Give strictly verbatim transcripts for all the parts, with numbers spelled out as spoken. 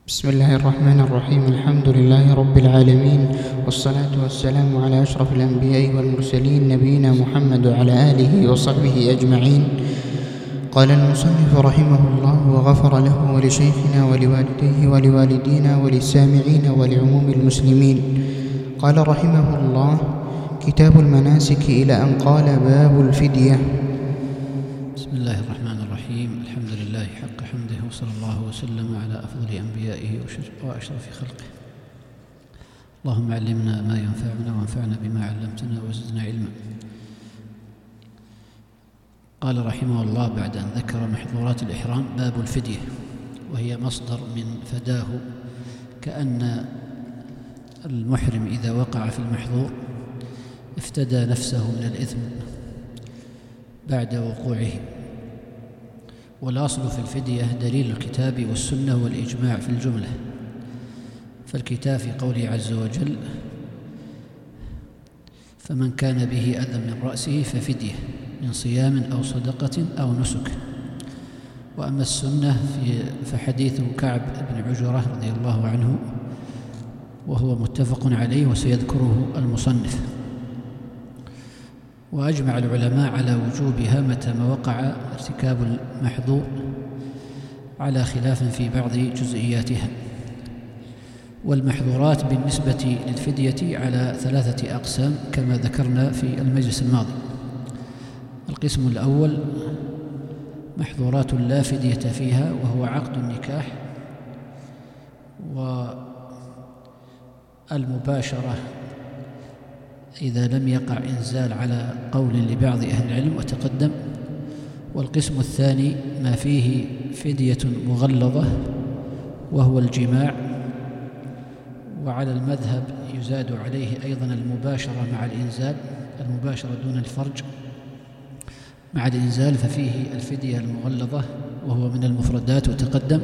بسم الله الرحمن الرحيم. الحمد لله رب العالمين، والصلاة والسلام على أشرف الأنبياء والمرسلين نبينا محمد وعلى آله وصحبه أجمعين. قال المصنف رحمه الله وغفر له ولشيخنا ولوالديه ولوالدينا وللسامعين ولعموم المسلمين. قال رحمه الله: كتاب المناسك، إلى أن قال: باب الفدية. بسم الله الرحمن الرحيم. الحمد لله حق حمده، وصلى الله وسلم على أفضل أنبيائه وأشرف خلقه. اللهم علمنا ما ينفعنا وانفعنا بما علمتنا وزدنا علما. قال رحمه الله بعد أن ذكر محظورات الإحرام: باب الفدية، وهي مصدر من فداه، كأن المحرم إذا وقع في المحظور افتدى نفسه من الإثم بعد وقوعه. والأصل في الفدية دليل الكتاب والسنة والإجماع في الجملة، فالكتاب في قوله عز وجل: فمن كان به أذى من رأسه ففدية من صيام أو صدقة أو نسك. وأما السنة فحديث كعب بن عجرة رضي الله عنه، وهو متفق عليه وسيذكره المصنف. وأجمع العلماء على وجوبها متى ما وقع ارتكاب المحظور، على خلاف في بعض جزئياتها. والمحظورات بالنسبة للفدية على ثلاثة أقسام كما ذكرنا في المجلس الماضي. القسم الأول محظورات لا فدية فيها، وهو عقد النكاح والمباشرة إذا لم يقع إنزال على قول لبعض أهل العلم وتقدم. والقسم الثاني ما فيه فدية مغلظة، وهو الجماع، وعلى المذهب يزاد عليه أيضا المباشرة مع الإنزال، المباشرة دون الفرج مع الإنزال، ففيه الفدية المغلظة وهو من المفردات وتقدم.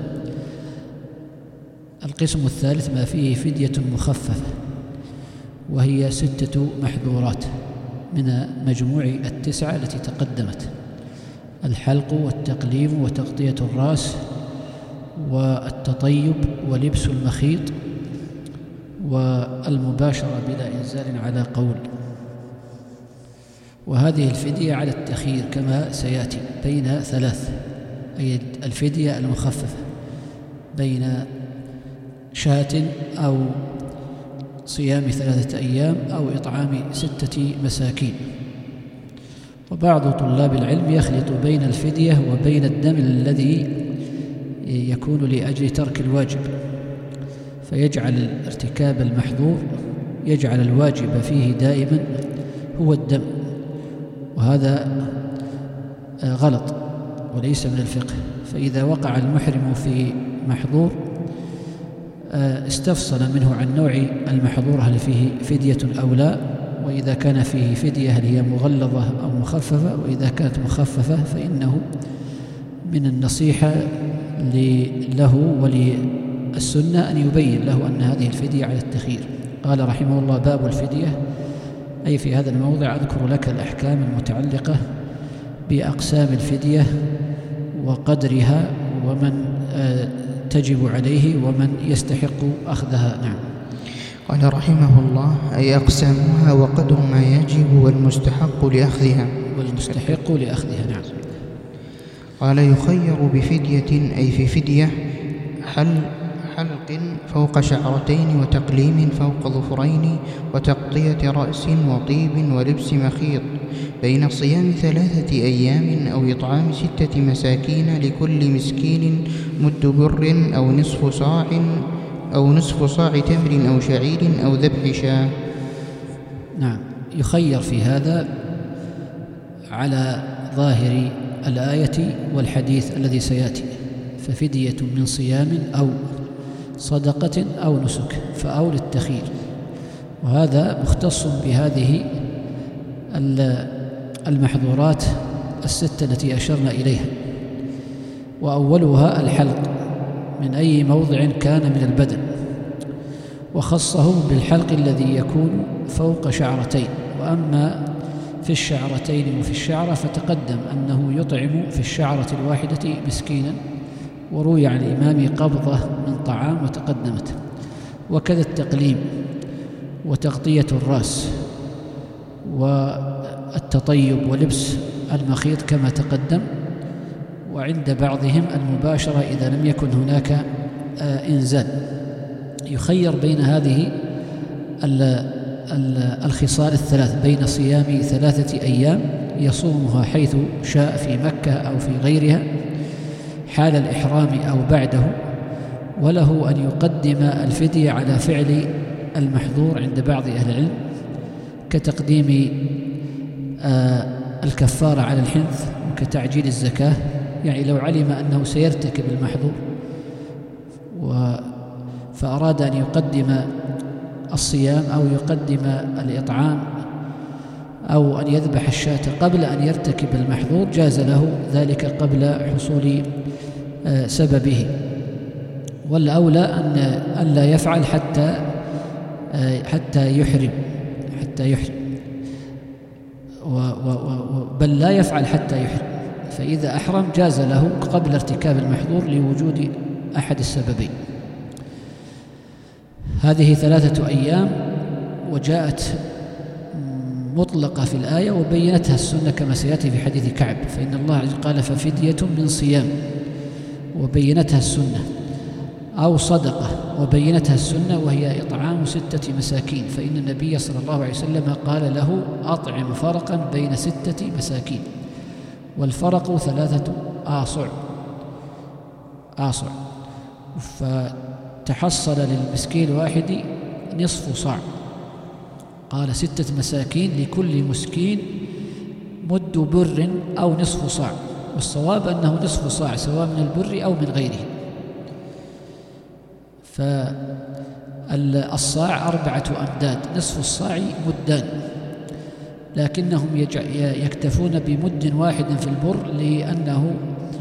القسم الثالث ما فيه فدية مخففة، وهي ستة محظورات من مجموع التسعة التي تقدمت: الحلق والتقليم وتغطية الرأس والتطيب ولبس المخيط والمباشرة بلا إنزال على قول. وهذه الفدية على التخيير كما سيأتي بين ثلاث، أي الفدية المخففة بين شاة أو صيام ثلاثة أيام أو إطعام ستة مساكين. وبعض طلاب العلم يخلط بين الفدية وبين الدم الذي يكون لأجل ترك الواجب، فيجعل ارتكاب المحظور يجعل الواجب فيه دائما هو الدم، وهذا غلط وليس من الفقه. فإذا وقع المحرم في محظور استفصل منه عن نوع المحظور، هل فيه فدية أو لا، وإذا كان فيه فدية هل هي مغلظة أو مخففة، وإذا كانت مخففة فإنه من النصيحة له وللسنة أن يبين له أن هذه الفدية على التخيير. قال رحمه الله: باب الفدية، أي في هذا الموضع أذكر لك الأحكام المتعلقة بأقسام الفدية وقدرها، ومن تجب عليه ومن يستحق أخذها. نعم. قال رحمه الله: أي أقسامها وقدر ما يجب والمستحق لأخذها. والمستحق لأخذها. نعم. قال: يخير بفدية، أي في فدية حل حلق فوق شعرتين، وتقليم فوق ظفرين، وتغطية رأس، وطيب، ولبس مخيط، بين صيام ثلاثة أيام أو إطعام ستة مساكين لكل مسكين مد بر أو نصف صاع أو نصف صاع تمر أو شعير أو ذبح شاة. نعم. يخير في هذا على ظاهر الآية والحديث الذي سيأتي، ففدية من صيام أو صدقة أو نسك، فأو للتخيير. وهذا مختص بهذه المحظورات الستة التي أشرنا إليها. وأولها الحلق من أي موضع كان من البدن، وخصه بالحلق الذي يكون فوق شعرتين. وأما في الشعرتين وفي الشعرة فتقدم أنه يطعم في الشعرة الواحدة مسكينا، وروي عن الإمام قبضة من طعام قدمت. وكذا التقليم وتغطية الرأس والتطيب ولبس المخيط كما تقدم. وعند بعضهم المباشرة إذا لم يكن هناك إنزال. يخير بين هذه الخصال الثلاث، بين صيام ثلاثة أيام يصومها حيث شاء في مكة أو في غيرها حال الإحرام أو بعده، وله أن يقدم الفدية على فعل المحظور عند بعض أهل العلم كتقديم الكفارة على الحنث وكتعجيل الزكاة. يعني لو علم أنه سيرتكب المحظور فأراد أن يقدم الصيام أو يقدم الإطعام أو أن يذبح الشاة قبل أن يرتكب المحظور جاز له ذلك قبل حصول سببه. والأولى أن لا يفعل حتى حتى يحرم حتى يحرم بل لا يفعل حتى يحرم، فإذا أحرم جاز له قبل ارتكاب المحظور لوجود أحد السببين. هذه ثلاثة أيام وجاءت مطلقة في الآية وبينتها السنة كما سيأتي في حديث كعب، فإن الله عز وجل قال ففدية من صيام وبينتها السنة، أو صدقة وبينتها السنة وهي إطعام ستة مساكين، فإن النبي صلى الله عليه وسلم قال له أطعم فرقا بين ستة مساكين، والفرق ثلاثة آصع آصع فتحصل للمسكين الواحد نصف صاع. قال ستة مساكين لكل مسكين مد بر أو نصف صاع، والصواب أنه نصف صاع سواء من البر أو من غيره. فالصاع أربعة أمداد، نصف الصاع مدان، لكنهم يكتفون بمد واحد في البر لأنه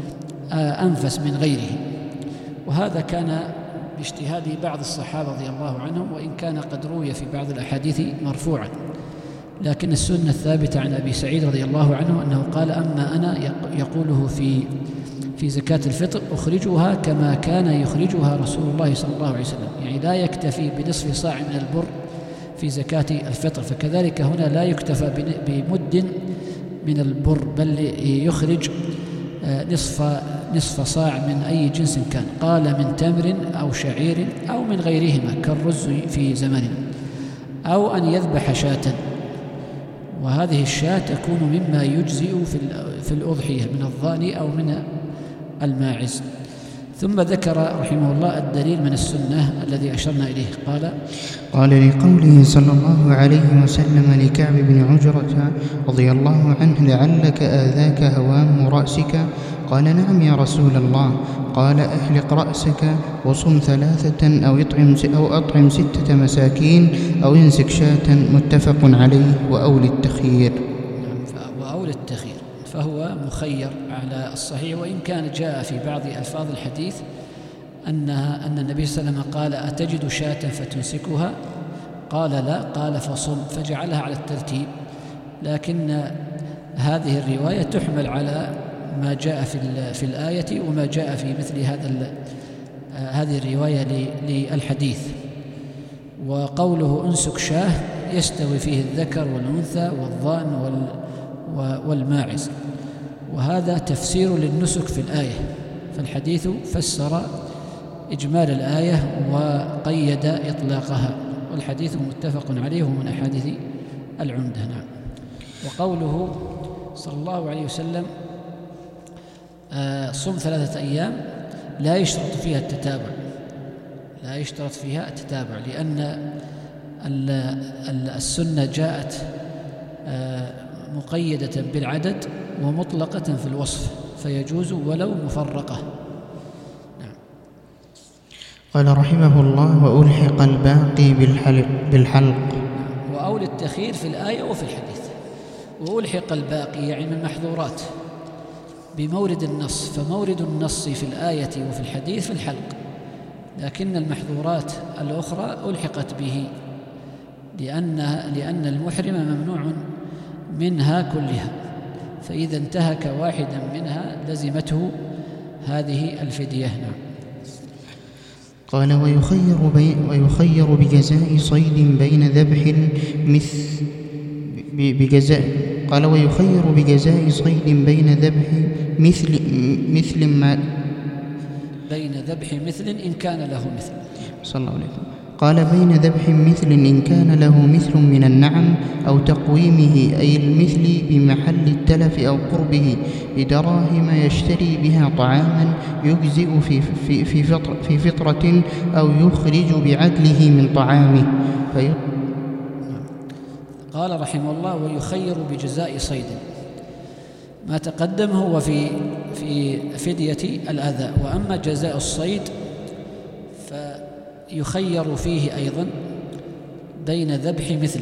أنفس من غيره، وهذا كان باجتهاد بعض الصحابة رضي الله عنهم، وإن كان قد روي في بعض الأحاديث مرفوعا، لكن السنة الثابتة عن أبي سعيد رضي الله عنه أنه قال أما أنا يقوله في في زكاة الفطر أخرجها كما كان يخرجها رسول الله صلى الله عليه وسلم، يعني لا يكتفي بنصف صاع من البر في زكاة الفطر، فكذلك هنا لا يكتفى بمد من البر بل يخرج نصف نصف صاع من أي جنس كان، قال من تمر أو شعير أو من غيرهما كالرز في زماننا، أو أن يذبح شاة، وهذه الشاة تكون مما يجزئ في الأضحية من الضأن أو من الماعز. ثم ذكر رحمه الله الدليل من السنة الذي أشرنا إليه، قال قال لقوله صلى الله عليه وسلم لكعب بن عجرة رضي الله عنه لعلك آذاك هوام رأسك؟ قال نعم يا رسول الله. قال احلق رأسك وصم ثلاثة أو اطعم أو أطعم ستة مساكين أو انسك شاة، متفق عليه. وأولي التخيير. وأولي التخيير فهو مخير على الصحيح، وإن كان جاء في بعض ألفاظ الحديث أنها أن النبي صلى الله عليه وسلم قال أتجد شاة فتنسكها؟ قال لا، قال فصم، فجعلها على الترتيب، لكن هذه الرواية تحمل على ما جاء في في الآية وما جاء في مثل هذا هذه الرواية للحديث. وقوله انسك شاه يستوي فيه الذكر والأنثى والضأن والماعز، وهذا تفسير للنسك في الآية، فالحديث فسر إجمال الآية وقيد إطلاقها، والحديث متفق عليه من أحاديث العمدة. نعم. وقوله صلى الله عليه وسلم صم ثلاثة أيام لا يشترط فيها التتابع، لا يشترط فيها التتابع لأن السنة جاءت مقيدة بالعدد ومطلقة في الوصف، فيجوز ولو مفرقة. نعم. قال رحمه الله وألحق الباقي بالحلق, بالحلق. نعم. وأولي التخيير في الآية وفي الحديث. وألحق الباقي يعني من المحظورات بمورد النص، فمورد النص في الآية وفي الحديث في الحلق، لكن المحظورات الأخرى ألحقت به لأن لأن المحرم ممنوع منها كلها، فإذا انتهك واحدا منها لزمته هذه الفدية. نعم. قال ويخير, بي ويخير بجزاء صيد بين ذبح مثل بجزاء قال ويخير بجزاء صيد بين ذبح مثل مثل ما بين ذبح مثل إن كان له مثل صلى الله عليه وسلم. قال بين ذبح مثل إن كان له مثل من النعم أو تقويمه أي المثل بمحل التلف أو قربه بدراهم يشتري بها طعاما يجزئ في, في, في, فطر في فطرة أو يخرج بعدله من طعامه في. قال رحمه الله ويخير بجزاء صيد. ما تقدم هو في في فدية الأذى، وأما جزاء الصيد فيخير فيه أيضا بين ذبح مثل،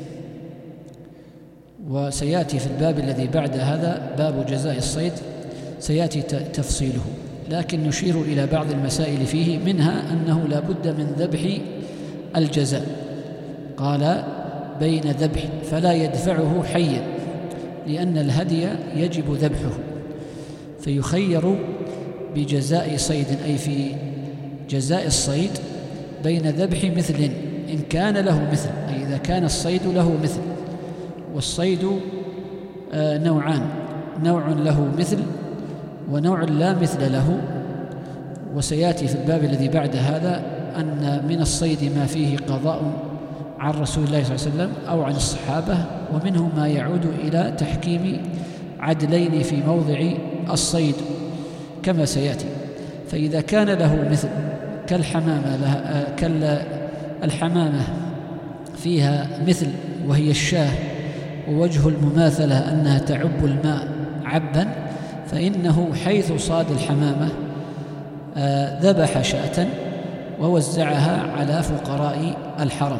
وسيأتي في الباب الذي بعد هذا باب جزاء الصيد سيأتي تفصيله، لكن نشير إلى بعض المسائل فيه، منها أنه لا بد من ذبح الجزاء. قال بين ذبح فلا يدفعه حيا لأن الهدي يجب ذبحه، فيخير بجزاء صيد أي في جزاء الصيد بين ذبح مثل إن كان له مثل، أي إذا كان الصيد له مثل. والصيد نوعان، نوع له مثل ونوع لا مثل له، وسيأتي في الباب الذي بعد هذا أن من الصيد ما فيه قضاء عن رسول الله صلى الله عليه وسلم أو عن الصحابة، ومنه ما يعود إلى تحكيم عدلين في موضع الصيد كما سيأتي. فإذا كان له مثل كالحمامة لها كالحمامة فيها مثل وهي الشاه، ووجه المماثلة أنها تعب الماء عبا، فإنه حيث صاد الحمامة ذبح شاة ووزعها على فقراء الحرم.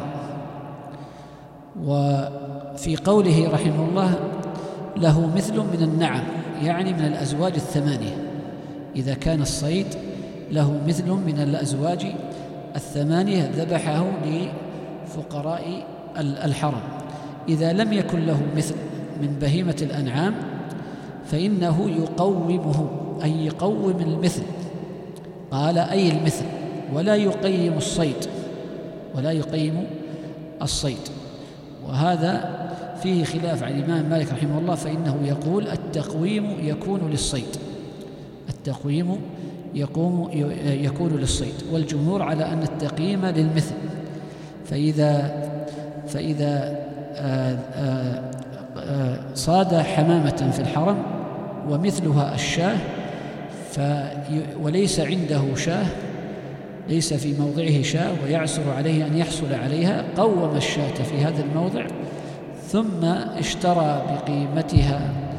وفي قوله رحمه الله له مثل من النعم، يعني من الأزواج الثمانية، إذا كان الصيد له مثل من الأزواج الثمانية ذبحه لفقراء الحرم. إذا لم يكن له مثل من بهيمة الأنعام فإنه يقومه، أي يقوم المثل. قال أي المثل، ولا يقيم الصيد، ولا يقيم الصيد. وهذا فيه خلاف عن الإمام مالك رحمه الله، فإنه يقول التقويم يكون للصيد، التقويم يقوم يكون للصيد، والجمهور على أن التقييم للمثل. فإذا فإذا آآ آآ صاد حمامة في الحرم ومثلها الشاه وليس عنده شاه، ليس في موضعه شاه ويعسر عليه أن يحصل عليها، قوم الشاة في هذا الموضع ثم اشترى بقيمتها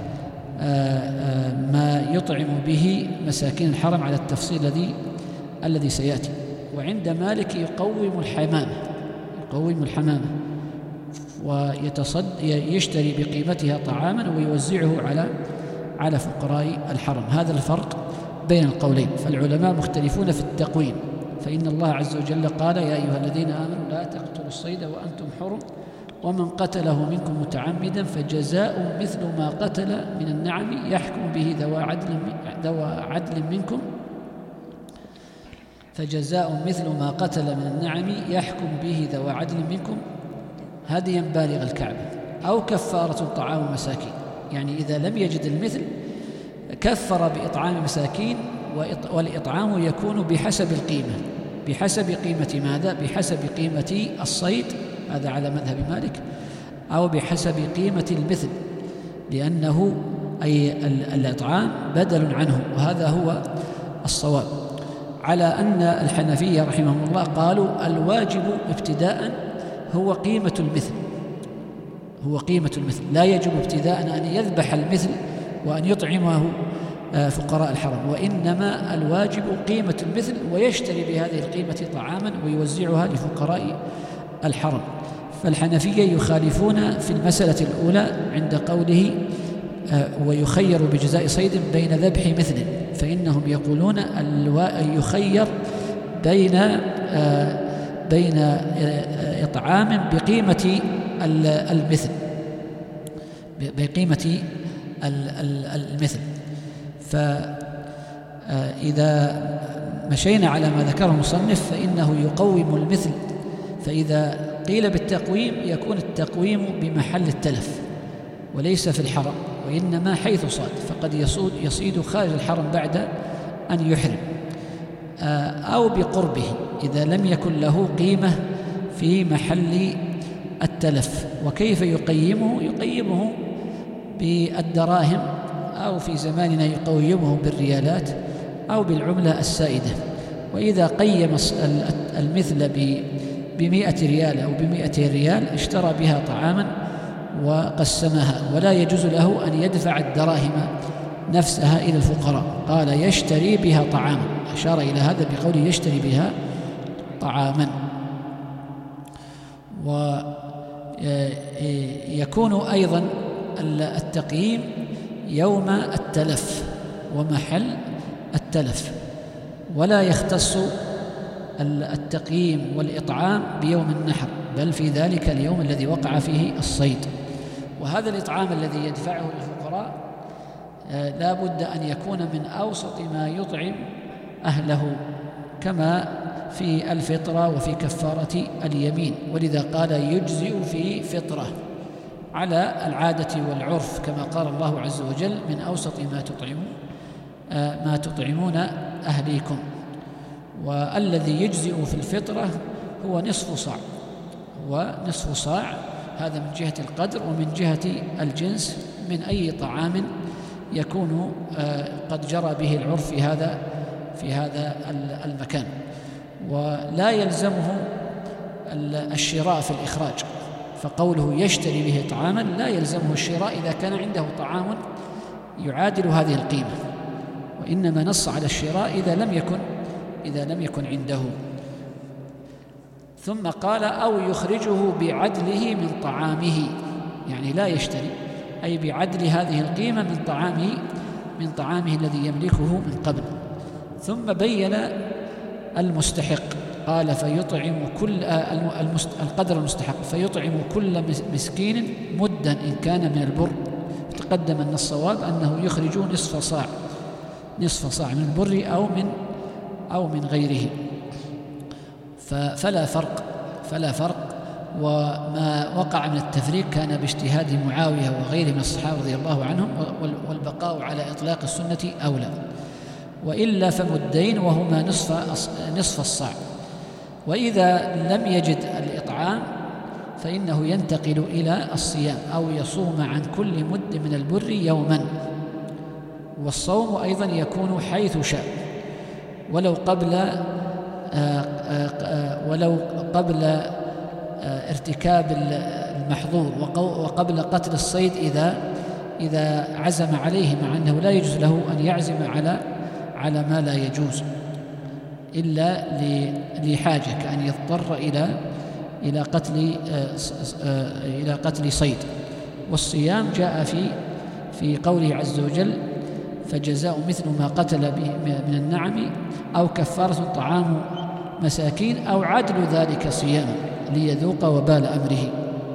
ما يطعم به مساكين الحرم على التفصيل الذي الذي سيأتي. وعند مالك يقوم الحمامة، يقوم الحمامة ويتصد يشتري بقيمتها طعاما ويوزعه على على فقراء الحرم. هذا الفرق بين القولين، فالعلماء مختلفون في التقويم. فإن الله عز وجل قال يا أيها الذين آمنوا لا تقتلوا الصيد وأنتم حرم ومن قتله منكم متعمدا فجزاء مثل ما قتل من النعم يحكم به ذوى عدل ذوى عدل منكم فجزاء مثل ما قتل من النعم يحكم به ذوى عدل منكم هديا بالغ الكعبة أو كفارة طعام مساكين. يعني إذا لم يجد المثل كفر بإطعام مساكين، والإطعام يكون بحسب القيمة، بحسب قيمة ماذا؟ بحسب قيمة الصيد، هذا على مذهب مالك، أو بحسب قيمة المثل، لأنه أي الإطعام بدل عنه، وهذا هو الصواب. على أن الحنفية رحمهم الله قالوا الواجب ابتداء هو قيمة المثل، هو قيمة المثل، لا يجب ابتداء أن يذبح المثل وأن يطعمه فقراء الحرم، وإنما الواجب قيمة المثل ويشتري بهذه القيمة طعاما ويوزعها لفقراء الحرم. فالحنفية يخالفون في المسألة الأولى عند قوله ويخير بجزاء صيد بين ذبح مثل، فإنهم يقولون يخير بين بين إطعام بقيمة المثل، بقيمة المثل. فإذا مشينا على ما ذكره المصنف فإنه يقوم المثل. فإذا قيل بالتقويم يكون التقويم بمحل التلف وليس في الحرم، وإنما حيث صاد، فقد يصيد, يصيد خارج الحرم بعد أن يحرم، أو بقربه إذا لم يكن له قيمة في محل التلف. وكيف يقيمه؟ يقيمه بالدراهم، أو في زماننا يقيمه بالريالات أو بالعملة السائدة. وإذا قيم المثل بمئة ريال أو بمئتين ريال اشترى بها طعاما وقسمها، ولا يجوز له أن يدفع الدراهم نفسها إلى الفقراء. قال يشتري بها طعاما، أشار إلى هذا بقوله يشتري بها طعاما. ويكون أيضا التقييم يوم التلف ومحل التلف، ولا يختص التقييم والإطعام بيوم النحر، بل في ذلك اليوم الذي وقع فيه الصيد. وهذا الإطعام الذي يدفعه للفقراء لا بد أن يكون من أوسط ما يطعم أهله، كما في الفطرة وفي كفارة اليمين. ولذا قال يجزئ في فطرة على العادة والعرف، كما قال الله عز وجل من أوسط ما تطعمون ما تطعمون أهليكم. والذي يجزئ في الفطرة هو نصف صاع، ونصف صاع هذا من جهة القدر، ومن جهة الجنس من أي طعام يكون قد جرى به العرف في هذا في هذا المكان. ولا يلزمه الشراء في الإخراج، فقوله يشتري به طعاما لا يلزمه الشراء إذا كان عنده طعام يعادل هذه القيمة، وإنما نص على الشراء إذا لم يكن إذا لم يكن عنده. ثم قال أو يخرجه بعدله من طعامه، يعني لا يشتري أي بعدل هذه القيمة من طعامه من طعامه الذي يملكه من قبل. ثم بين المستحق، قال فيطعم كل القدر المستحق، فيطعم كل مسكين مدا إن كان من البر. تقدم أن الصواب أنه يخرج نصف صاع نصف صاع من البر أو من أو من غيره، فلا فرق فلا فرق وما وقع من التفريق كان باجتهاد معاوية وغيره من الصحابة رضي الله عنهم، والبقاء على إطلاق السنة أولى. وإلا فمدين وهما نصف نصف الصاع. وإذا لم يجد الإطعام فإنه ينتقل إلى الصيام، أو يصوم عن كل مد من البر يوما. والصوم أيضا يكون حيث شاء، ولو قبل آآ آآ ولو قبل ارتكاب المحظور، وقبل قتل الصيد إذا إذا عزم عليه، مع أنه لا يجوز له أن يعزم على على ما لا يجوز إلا لحاجة، كأن يضطر إلى إلى قتل إلى قتل صيد. والصيام جاء في في قوله عز وجل فجزاء مثل ما قتل به من النعم أو كفارة طعام مساكين أو عدل ذلك صياما ليذوق وبال أمره.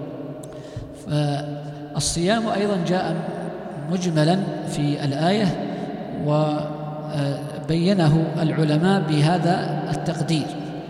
فالصيام أيضا جاء مجملا في الآية، وبينه العلماء بهذا التقدير،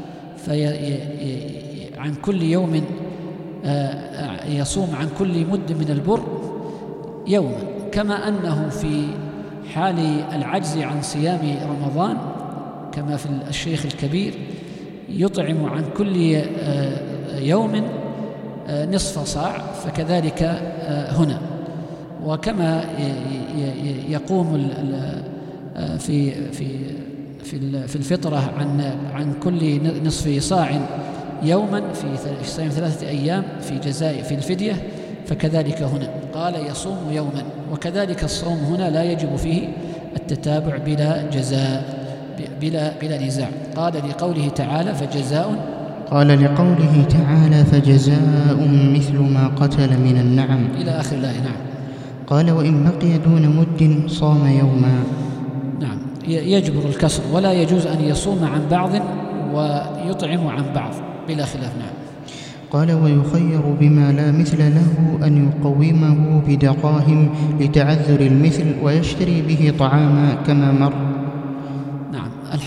عن كل يوم يصوم عن كل مد من البر يوما، كما أنه في حال العجز عن صيام رمضان كما في الشيخ الكبير يطعم عن كل يوم نصف صاع، فكذلك هنا. وكما يقوم في في في الفطرة عن عن كل نصف صاع يوما في صيام ثلاثة أيام في جزاء في الفدية، فكذلك هنا قال يصوم يوما. وكذلك الصوم هنا لا يجب فيه التتابع بلا جزاء بلا بلا نزاع. قال لقوله تعالى فجزاء قال لقوله تعالى فجزاء مثل ما قتل من النعم إلى آخر الآية. نعم. قال وإن بقي دون مد صام يوما. نعم، يجبر الكسر، ولا يجوز أن يصوم عن بعض ويطعم عن بعض بلا خلاف. نعم. قال ويخير بما لا مثل له أن يقومه بدراهم لتعذر المثل ويشتري به طعاما كما مر. نعم. الحالة الثانية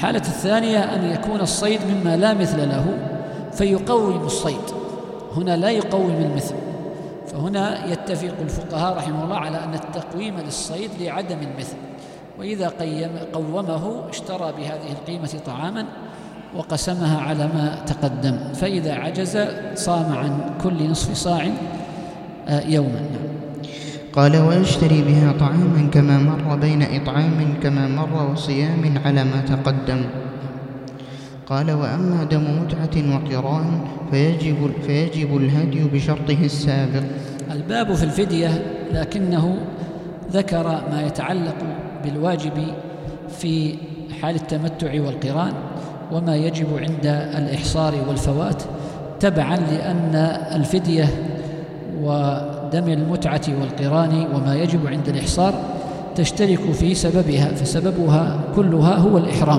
الثانية أن يكون الصيد مما لا مثل له فيقوم الصيد، هنا لا يقوم المثل، فهنا يتفق الفقهاء رحمه الله على أن التقويم للصيد لعدم المثل، وإذا قيم قومه اشترى بهذه القيمة طعاما وقسمها على ما تقدم، فإذا عجز صام عن كل نصف صاع يوما. قال ويشتري بها طعاما كما مر بين إطعام كما مر وصيام على ما تقدم. قال وأما دم متعة وقران فيجب, فيجب الهدي بشرطه السابق. الباب في الفدية، لكنه ذكر ما يتعلق بالواجب في حال التمتع والقران وما يجب عند الإحصار والفوات، تبعا لأن الفدية ودم المتعة والقران وما يجب عند الإحصار تشترك في سببها، فسببها كلها هو الإحرام،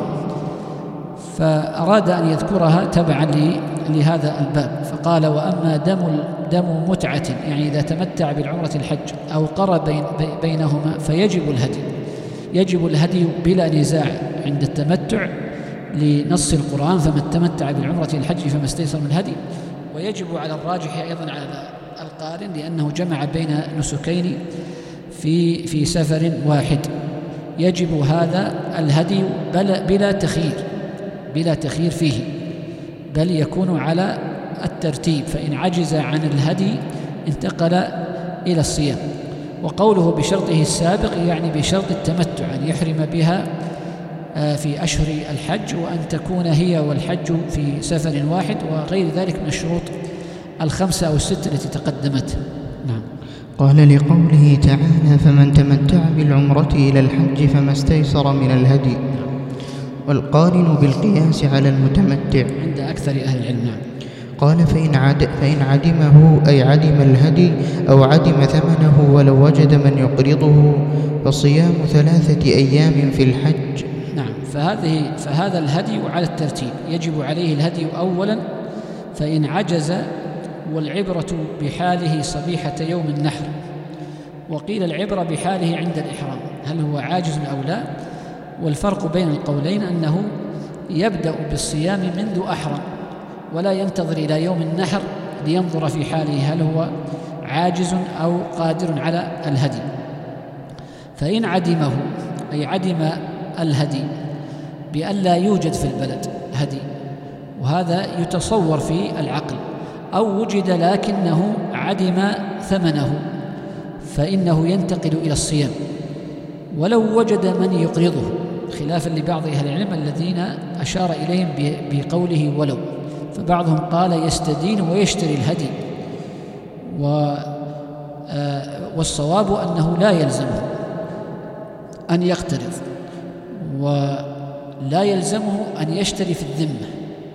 فأراد أن يذكرها تبعا لهذا الباب، فقال وأما دم دم متعة، يعني إذا تمتع بالعمرة الحج أو قرى بين بينهما فيجب الهدي، يجب الهدي بلا نزاع عند التمتع لنص القرآن فمن تمتع بالعمرة الحج فما استيسر من الهدي، ويجب على الراجح أيضا على القارن لأنه جمع بين نسكين في في سفر واحد، يجب هذا الهدي بلا تخيير بلا تخيير فيه، بل يكون على الترتيب، فإن عجز عن الهدي انتقل إلى الصيام. وقوله بشرطه السابق يعني بشرط التمتع، أن يحرم بها في أشهر الحج وأن تكون هي والحج في سفر واحد، وغير ذلك من الشروط الخمسة أو الستة التي تقدمت. نعم. قال لقوله تعالى فمن تمتع بالعمرة إلى الحج فما استيسر من الهدي، والقارن بالقياس على المتمتع عند أكثر أهل العلم. نعم. قال فإن, عد فإن عدمه أي عدم الهدي أو عدم ثمنه ولو وجد من يقرضه فصيام ثلاثة أيام في الحج. نعم. فهذه فهذا الهدي على الترتيب، يجب عليه الهدي أولا، فإن عجز، والعبرة بحاله صبيحة يوم النحر، وقيل العبرة بحاله عند الإحرام، هل هو عاجز أو لا؟ والفرق بين القولين أنه يبدأ بالصيام منذ أحرم ولا ينتظر إلى يوم النحر لينظر في حاله هل هو عاجز أو قادر على الهدي. فإن عدمه أي عدم الهدي بأن لا يوجد في البلد هدي، وهذا يتصور في العقل، أو وجد لكنه عدم ثمنه فإنه ينتقل إلى الصيام، ولو وجد من يقرضه، خلافا لبعض أهل العلم الذين أشار إليهم بقوله ولو، فبعضهم قال يستدين ويشتري الهدي، والصواب أنه لا يلزمه أن يقترض ولا يلزمه أن يشتري في الذمة،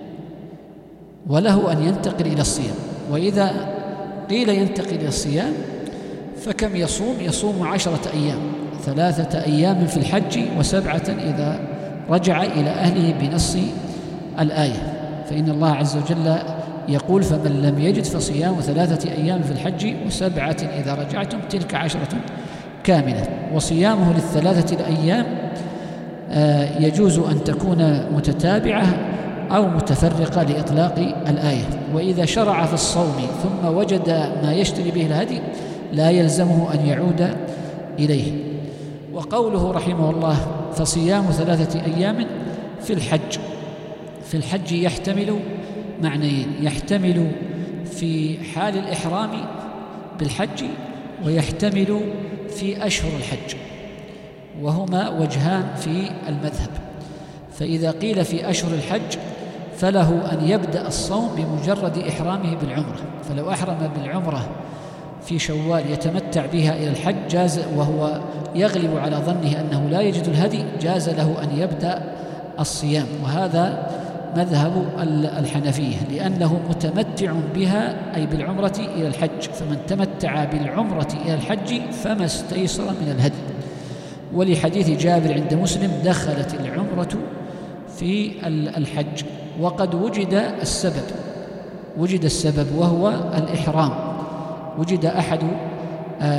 وله أن ينتقل إلى الصيام. وإذا قيل ينتقل إلى الصيام فكم يصوم؟ يصوم عشرة أيام، ثلاثة أيام في الحج وسبعة إذا رجع إلى أهله بنص الآية، فإن الله عز وجل يقول فمن لم يجد فصيام ثلاثة أيام في الحج وسبعة إذا رجعتم تلك عشرة كاملة. وصيامه للثلاثة الأيام يجوز أن تكون متتابعة أو متفرقة لإطلاق الآية، وإذا شرع في الصوم ثم وجد ما يشتري به الهدي لا يلزمه أن يعود إليه. وقوله رحمه الله فصيام ثلاثة أيام في الحج، في الحج يحتمل معنيين، يحتمل في حال الإحرام بالحج ويحتمل في أشهر الحج، وهما وجهان في المذهب. فإذا قيل في أشهر الحج فله أن يبدأ الصوم بمجرد إحرامه بالعمرة، فلو أحرم بالعمرة في شوال يتمتع بها إلى الحج جاز، وهو يغلب على ظنه أنه لا يجد الهدي، جاز له أن يبدأ الصيام، وهذا مذهب الحنفية لأنه متمتع بها أي بالعمرة إلى الحج، فمن تمتع بالعمرة إلى الحج فما استيسر من الهدي. ولحديث جابر عند مسلم دخلت العمرة في الحج، وقد وجد السبب وجد السبب وهو الإحرام، وجد أحد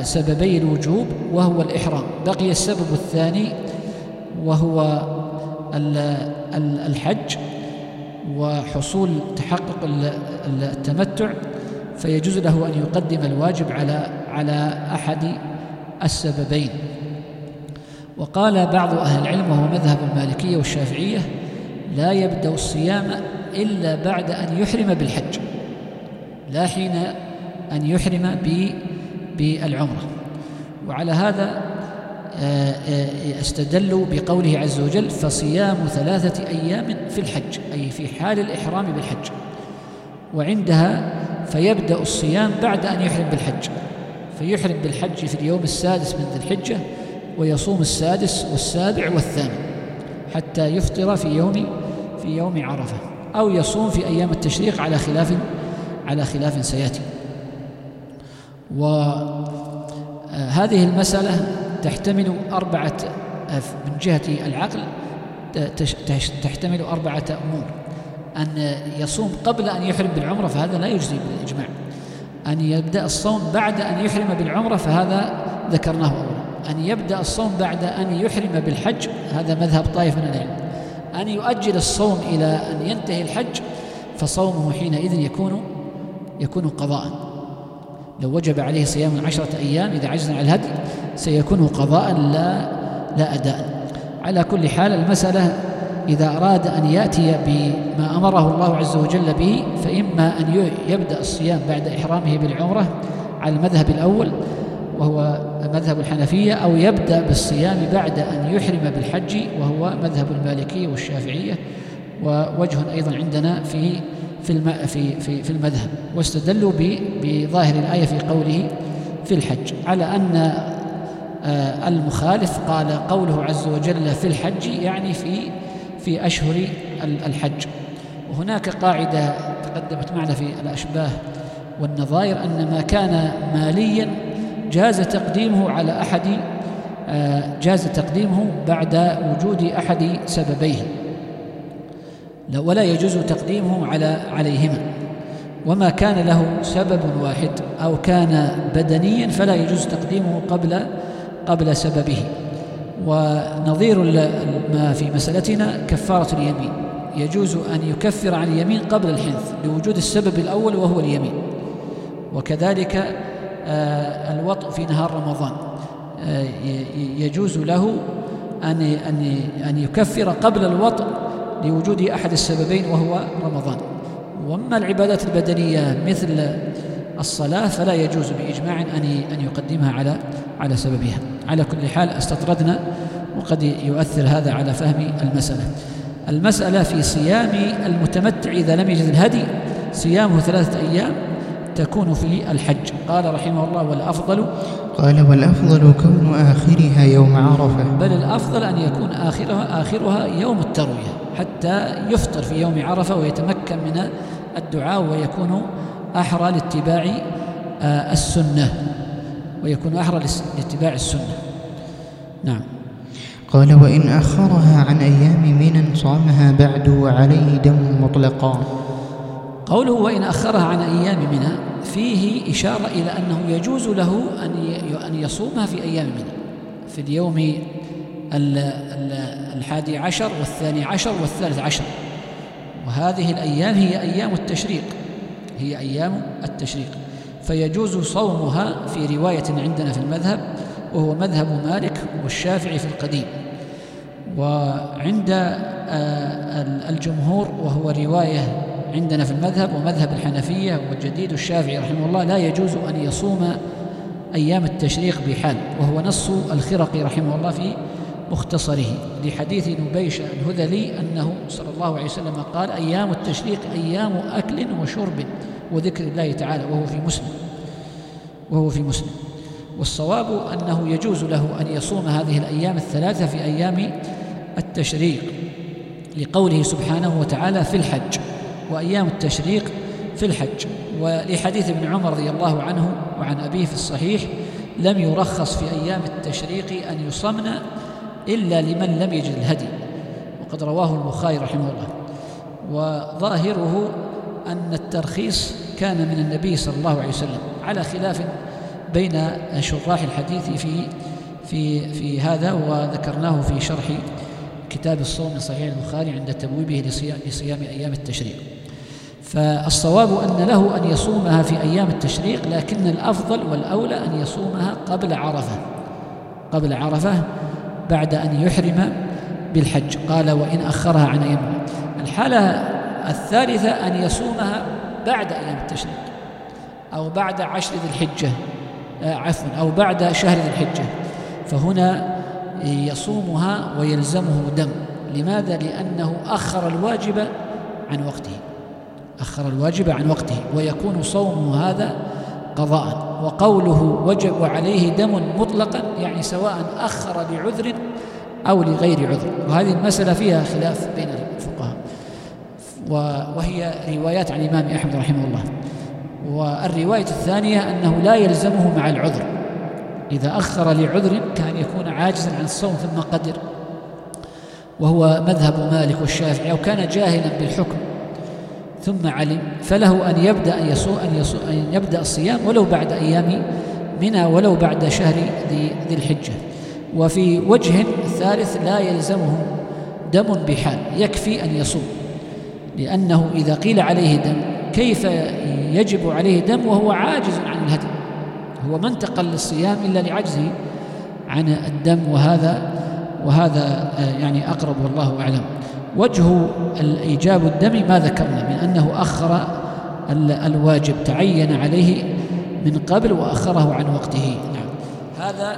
سببي الوجوب وهو الإحرام، بقي السبب الثاني وهو الحج وحصول تحقق التمتع، فيجوز له أن يقدم الواجب على على أحد السببين. وقال بعض أهل العلم وهو مذهب المالكية والشافعية: لا يبدأ الصيام إلا بعد أن يحرم بالحج، لا حين أن يحرم بالعمرة. وعلى هذا استدلوا بقوله عز وجل: فصيام ثلاثة أيام في الحج، أي في حال الإحرام بالحج. وعندها فيبدأ الصيام بعد أن يحرم بالحج، فيحرم بالحج في اليوم السادس من ذي الحجة، ويصوم السادس والسابع والثامن حتى يفطر في يوم في يوم عرفة، أو يصوم في أيام التشريق على خلاف على خلاف سيأتي. وهذه المسألة تحتمل أربعة من جهة العقل تحتمل أربعة أمور: أن يصوم قبل أن يحرم بالعمرة، فهذا لا يجزي بالإجماع. أن يبدأ الصوم بعد أن يحرم بالعمرة، فهذا ذكرناه أولا. أن يبدأ الصوم بعد أن يحرم بالحج، هذا مذهب طائف من العلم. أن يؤجل الصوم إلى أن ينتهي الحج، فصومه حينئذ يكون يكون قضاء. لو وجب عليه صيام عشرة أيام إذا عجزنا عن الهدي سيكون قضاء لا لا أداء. على كل حال المسألة إذا أراد أن يأتي بما أمره الله عز وجل به، فإما أن يبدأ الصيام بعد إحرامه بالعمرة على المذهب الأول وهو مذهب الحنفية، أو يبدأ بالصيام بعد أن يحرم بالحج وهو مذهب المالكية والشافعية، ووجه أيضا عندنا في في في في, في المذهب. واستدلوا بظاهر الآية في قوله في الحج على أن المخالف قال قوله عز وجل في الحج يعني في في أشهر الحج. وهناك قاعدة تقدمت معنا في الأشباه والنظائر أن ما كان ماليا جاز تقديمه على أحد جاز تقديمه بعد وجود أحد سببيه، ولا يجوز تقديمه على عليهما. وما كان له سبب واحد أو كان بدنيا فلا يجوز تقديمه قبل قبل سببه. ونظير ما في مسألتنا كفارة اليمين، يجوز أن يكفر عن اليمين قبل الحنث لوجود السبب الأول وهو اليمين. وكذلك الوطء في نهار رمضان يجوز له أن أن أن يكفر قبل الوطء لوجود أحد السببين وهو رمضان. وأما العبادات البدنية مثل الصلاة فلا يجوز بإجماع أن أن يقدمها على على سببها. على كل حال استطردنا، وقد يؤثر هذا على فهم المسألة. المسألة في صيام المتمتع إذا لم يجد الهدي صيامه ثلاثة أيام تكون في الحج. قال رحمه الله: والأفضل قال والأفضل كون آخرها يوم عرفة، بل الأفضل أن يكون آخرها آخرها يوم التروية حتى يفطر في يوم عرفة ويتمكن من الدعاء، ويكون أحرى لاتباع السنة ويكون أحرى لاتباع السنة. نعم. قال: وإن أخرها عن أيام منى صامها بعد وعليه دم مطلقا. قوله وإن أخرها عن أيام منى فيه إشارة إلى أنه يجوز له أن يصومها في أيام منى، في اليوم الحادي عشر والثاني عشر والثالث عشر، وهذه الأيام هي أيام التشريق هي أيام التشريق فيجوز صومها في رواية عندنا في المذهب وهو مذهب مالك والشافعي في القديم. وعند الجمهور وهو رواية عندنا في المذهب ومذهب الحنفية والجديد الشافعي رحمه الله لا يجوز أن يصوم أيام التشريق بحال، وهو نص الخرقي رحمه الله في مختصره لحديث نبيش الهذلي أنه صلى الله عليه وسلم قال: أيام التشريق أيام أكل وشرب وذكر الله تعالى، وهو في مسلم وهو في مسلم والصواب أنه يجوز له أن يصوم هذه الأيام الثلاثة في أيام التشريق لقوله سبحانه وتعالى في الحج، وأيام التشريق في الحج. ولحديث ابن عمر رضي الله عنه وعن أبيه في الصحيح: لم يرخص في أيام التشريق أن يصمن إلا لمن لم يجد الهدي، وقد رواه البخاري رحمه الله. وظاهره أن الترخيص كان من النبي صلى الله عليه وسلم، على خلاف بين شراح الحديث في في في هذا، وذكرناه في شرح كتاب الصوم من صحيح البخاري عند تبويبه لصيام, لصيام أيام التشريق. فالصواب أن له أن يصومها في أيام التشريق، لكن الأفضل والأولى أن يصومها قبل عرفة قبل عرفة بعد أن يحرم بالحج. قال وإن أخرها عن أيام. الحالة الثالثة أن يصومها بعد أيام التشريق أو بعد عشر ذي الحجة آه عفوا أو بعد شهر ذي الحجة، فهنا يصومها ويلزمه دم. لماذا؟ لأنه أخر الواجب عن وقته أخر الواجب عن وقته ويكون صومه هذا قضاء. وقوله وجب عليه دم مطلقا يعني سواء أخر لعذر أو لغير عذر، وهذه المسألة فيها خلاف بين الفقهاء، وهي روايات عن الإمام أحمد رحمه الله. والرواية الثانية أنه لا يلزمه مع العذر، إذا أخر لعذر كان يكون عاجزا عن الصوم ثم قدر، وهو مذهب مالك والشافعي، أو كان جاهلا بالحكم ثم علم، فله أن يبدأ أن, يصو أن, يصو أن يبدأ الصيام ولو بعد أيام منى ولو بعد شهر ذي الحجة. وفي وجه ثالث لا يلزمه دم بحال، يكفي أن يصوم، لأنه إذا قيل عليه دم كيف يجب عليه دم وهو عاجز عن الهدي؟ هو ما انتقل للصيام إلا لعجزه عن الدم، وهذا وهذا يعني أقرب والله أعلم. وجه الإيجاب الدم ما ذكرنا من أنه أخر الواجب، تعين عليه من قبل وأخره عن وقته. نعم، هذا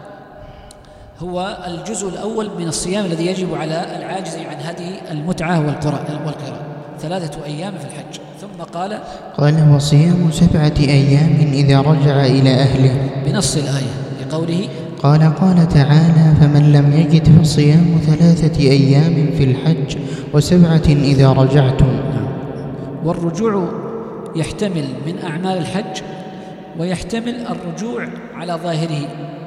هو الجزء الأول من الصيام الذي يجب على العاجز عن هدي المتعة والقراء، ثلاثة أيام في الحج. ثم قال قال وصيام سبعة أيام إذا رجع إلى أهله، بنص الآية لقوله قال قال تعالى فمن لم يجد فصيام ثلاثة أيام في الحج وسبعة إذا رجعتم. والرجوع يحتمل من أعمال الحج ويحتمل الرجوع على ظاهره.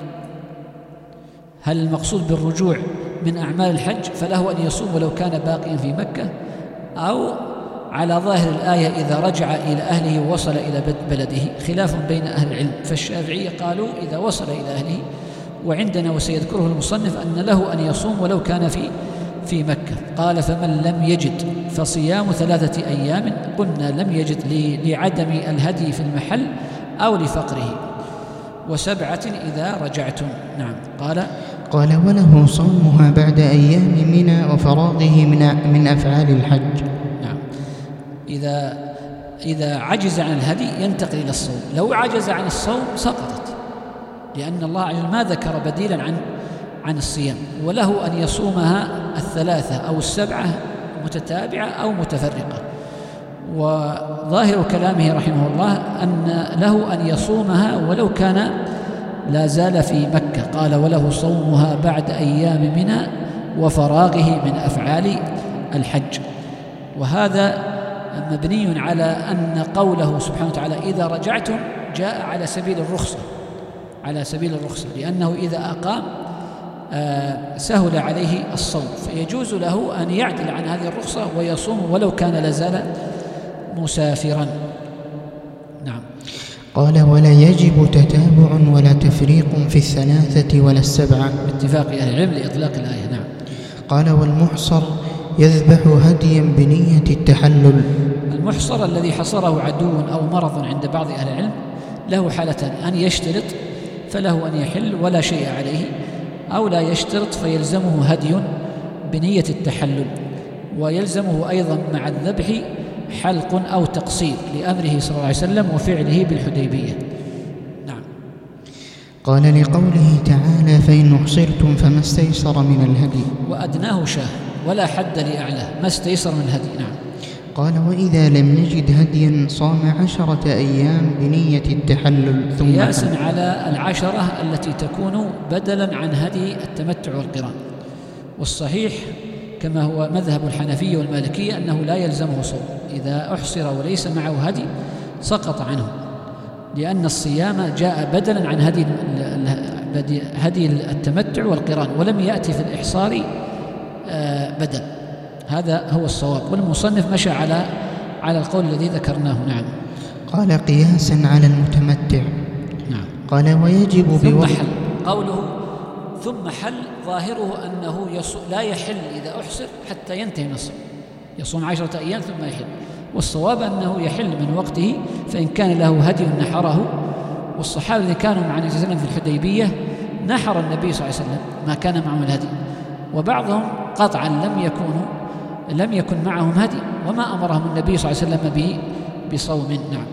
هل المقصود بالرجوع من أعمال الحج فله أن يصوم ولو كان باقيا في مكة، أو على ظاهر الآية إذا رجع إلى أهله ووصل إلى بلده؟ خلاف بين أهل العلم، فالشافعية قالوا إذا وصل إلى أهله، وعندنا وسيذكره المصنف أن له أن يصوم ولو كان في في مكة. قال فمن لم يجد فصيام ثلاثة أيام، قلنا لم يجد لعدم الهدي في المحل أو لفقره، وسبعة إذا رجعتم. نعم. قال قال وله صومها بعد أيام منى وفراغه من من أفعال الحج. نعم، إذا إذا عجز عن الهدي ينتقل إلى الصوم. لو عجز عن الصوم سقطت، لأن الله عز وجل ما ذكر بديلا عن عن الصيام، وله أن يصومها الثلاثة أو السبعة متتابعة أو متفرقة. وظاهر كلامه رحمه الله أن له أن يصومها ولو كان لا زال في مكة. قال وله صومها بعد أيام منى وفراغه من أفعال الحج. وهذا مبني على أن قوله سبحانه وتعالى إذا رجعتم جاء على سبيل الرخصة على سبيل الرخصة لأنه إذا أقام آه سهل عليه الصوم، فيجوز له أن يعدل عن هذه الرخصة ويصوم ولو كان لازال مسافرا. نعم. قال ولا يجب تتابع ولا تفريق في الثلاثة ولا السبعة، باتفاق أهل العلم لإطلاق الآية. نعم. قال والمحصر يذبح هديا بنية التحلل. المحصر الذي حصره عدو أو مرض عند بعض أهل العلم له حالتان: أن يشترط فله أن يحل ولا شيء عليه، أو لا يشترط فيلزمه هدي بنية التحلل، ويلزمه أيضا مع الذبح حلق أو تقصير لأمره صلى الله عليه وسلم وفعله بالحديبية. نعم. قال لقوله تعالى فإن أحصرتم فما استيسر من الهدي، وأدناه شاه ولا حد لأعلاه، ما استيسر من الهدي. نعم. قال وإذا لم نجد هديا صام عشرة أيام بنية التحلل ثم قياسا على العشرة التي تكون بدلا عن هدي التمتع والقران. والصحيح كما هو مذهب الحنفية والمالكية أنه لا يلزمه صوم إذا أحصر وليس معه هدي، سقط عنه، لأن الصيام جاء بدلا عن هدي هدي التمتع والقران، ولم يأتي في الإحصار بدل. هذا هو الصواب، والمصنف مشى على على القول الذي ذكرناه. نعم. قال قياسا على المتمتع. نعم. قال ويجب ثم بوضع حل قوله ثم حل ظاهره أنه لا يحل إذا أحسر حتى ينتهي من الصوم، يصوم عشرة أيام ثم يحل، والصواب أنه يحل من وقته، فإن كان له هدي نحره. والصحابة الذين كانوا مع النبي صلى الله عليه وسلم في الحديبية نحر النبي صلى الله عليه وسلم ما كان معهم الهدي، وبعضهم قطعا لم يكونوا لم يكن معهم هدي وما أمرهم النبي صلى الله عليه وسلم به بصوم. نعم.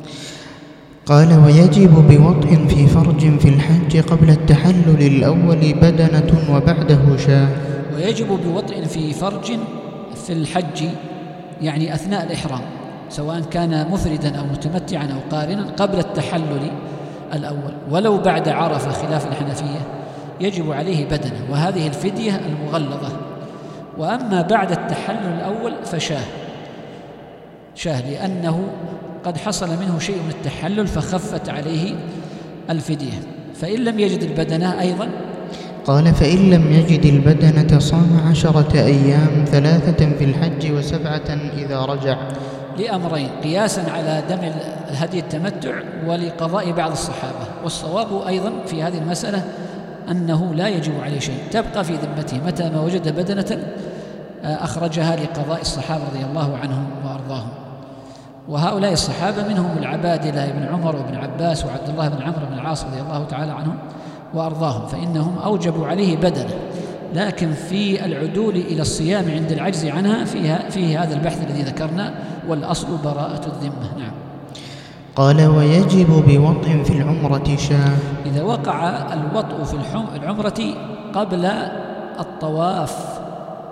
قال: ويجب بوطء في فرج في الحج قبل التحلل الأول بدنة وبعده شاة. ويجب بوطء في فرج في الحج يعني أثناء الإحرام، سواء كان مفردا أو متمتعا أو قارنا قبل التحلل الأول، ولو بعد عرفة خلاف الحنفية يجب عليه بدنة، وهذه الفدية المغلظة. وأما بعد التحلل الأول فشاه شاه لأنه قد حصل منه شيء من التحلل فخفت عليه الفدية. فإن لم يجد البدنة أيضا قال: فإن لم يجد البدنة صام عشرة أيام، ثلاثة في الحج وسبعة إذا رجع، لأمرين: قياسا على دم الهدي التمتع ولقضاء بعض الصحابة. والصواب أيضا في هذه المسألة أنه لا يجب عليه شيء، تبقى في ذمته متى ما وجد بدنة أخرجها لقضاء الصحابة رضي الله عنهم وأرضاهم. وهؤلاء الصحابة منهم العبادلة بن عمر وابن عباس وعبد الله بن عمرو بن العاص رضي الله تعالى عنهم وأرضاهم، فإنهم أوجبوا عليه بدنة. لكن في العدول إلى الصيام عند العجز عنها فيها فيه هذا البحث الذي ذكرنا، والأصل براءة الذمة. نعم. قال: ويجب بوطء في العمرة شاة. إذا وقع الوطء في العمرة قبل الطواف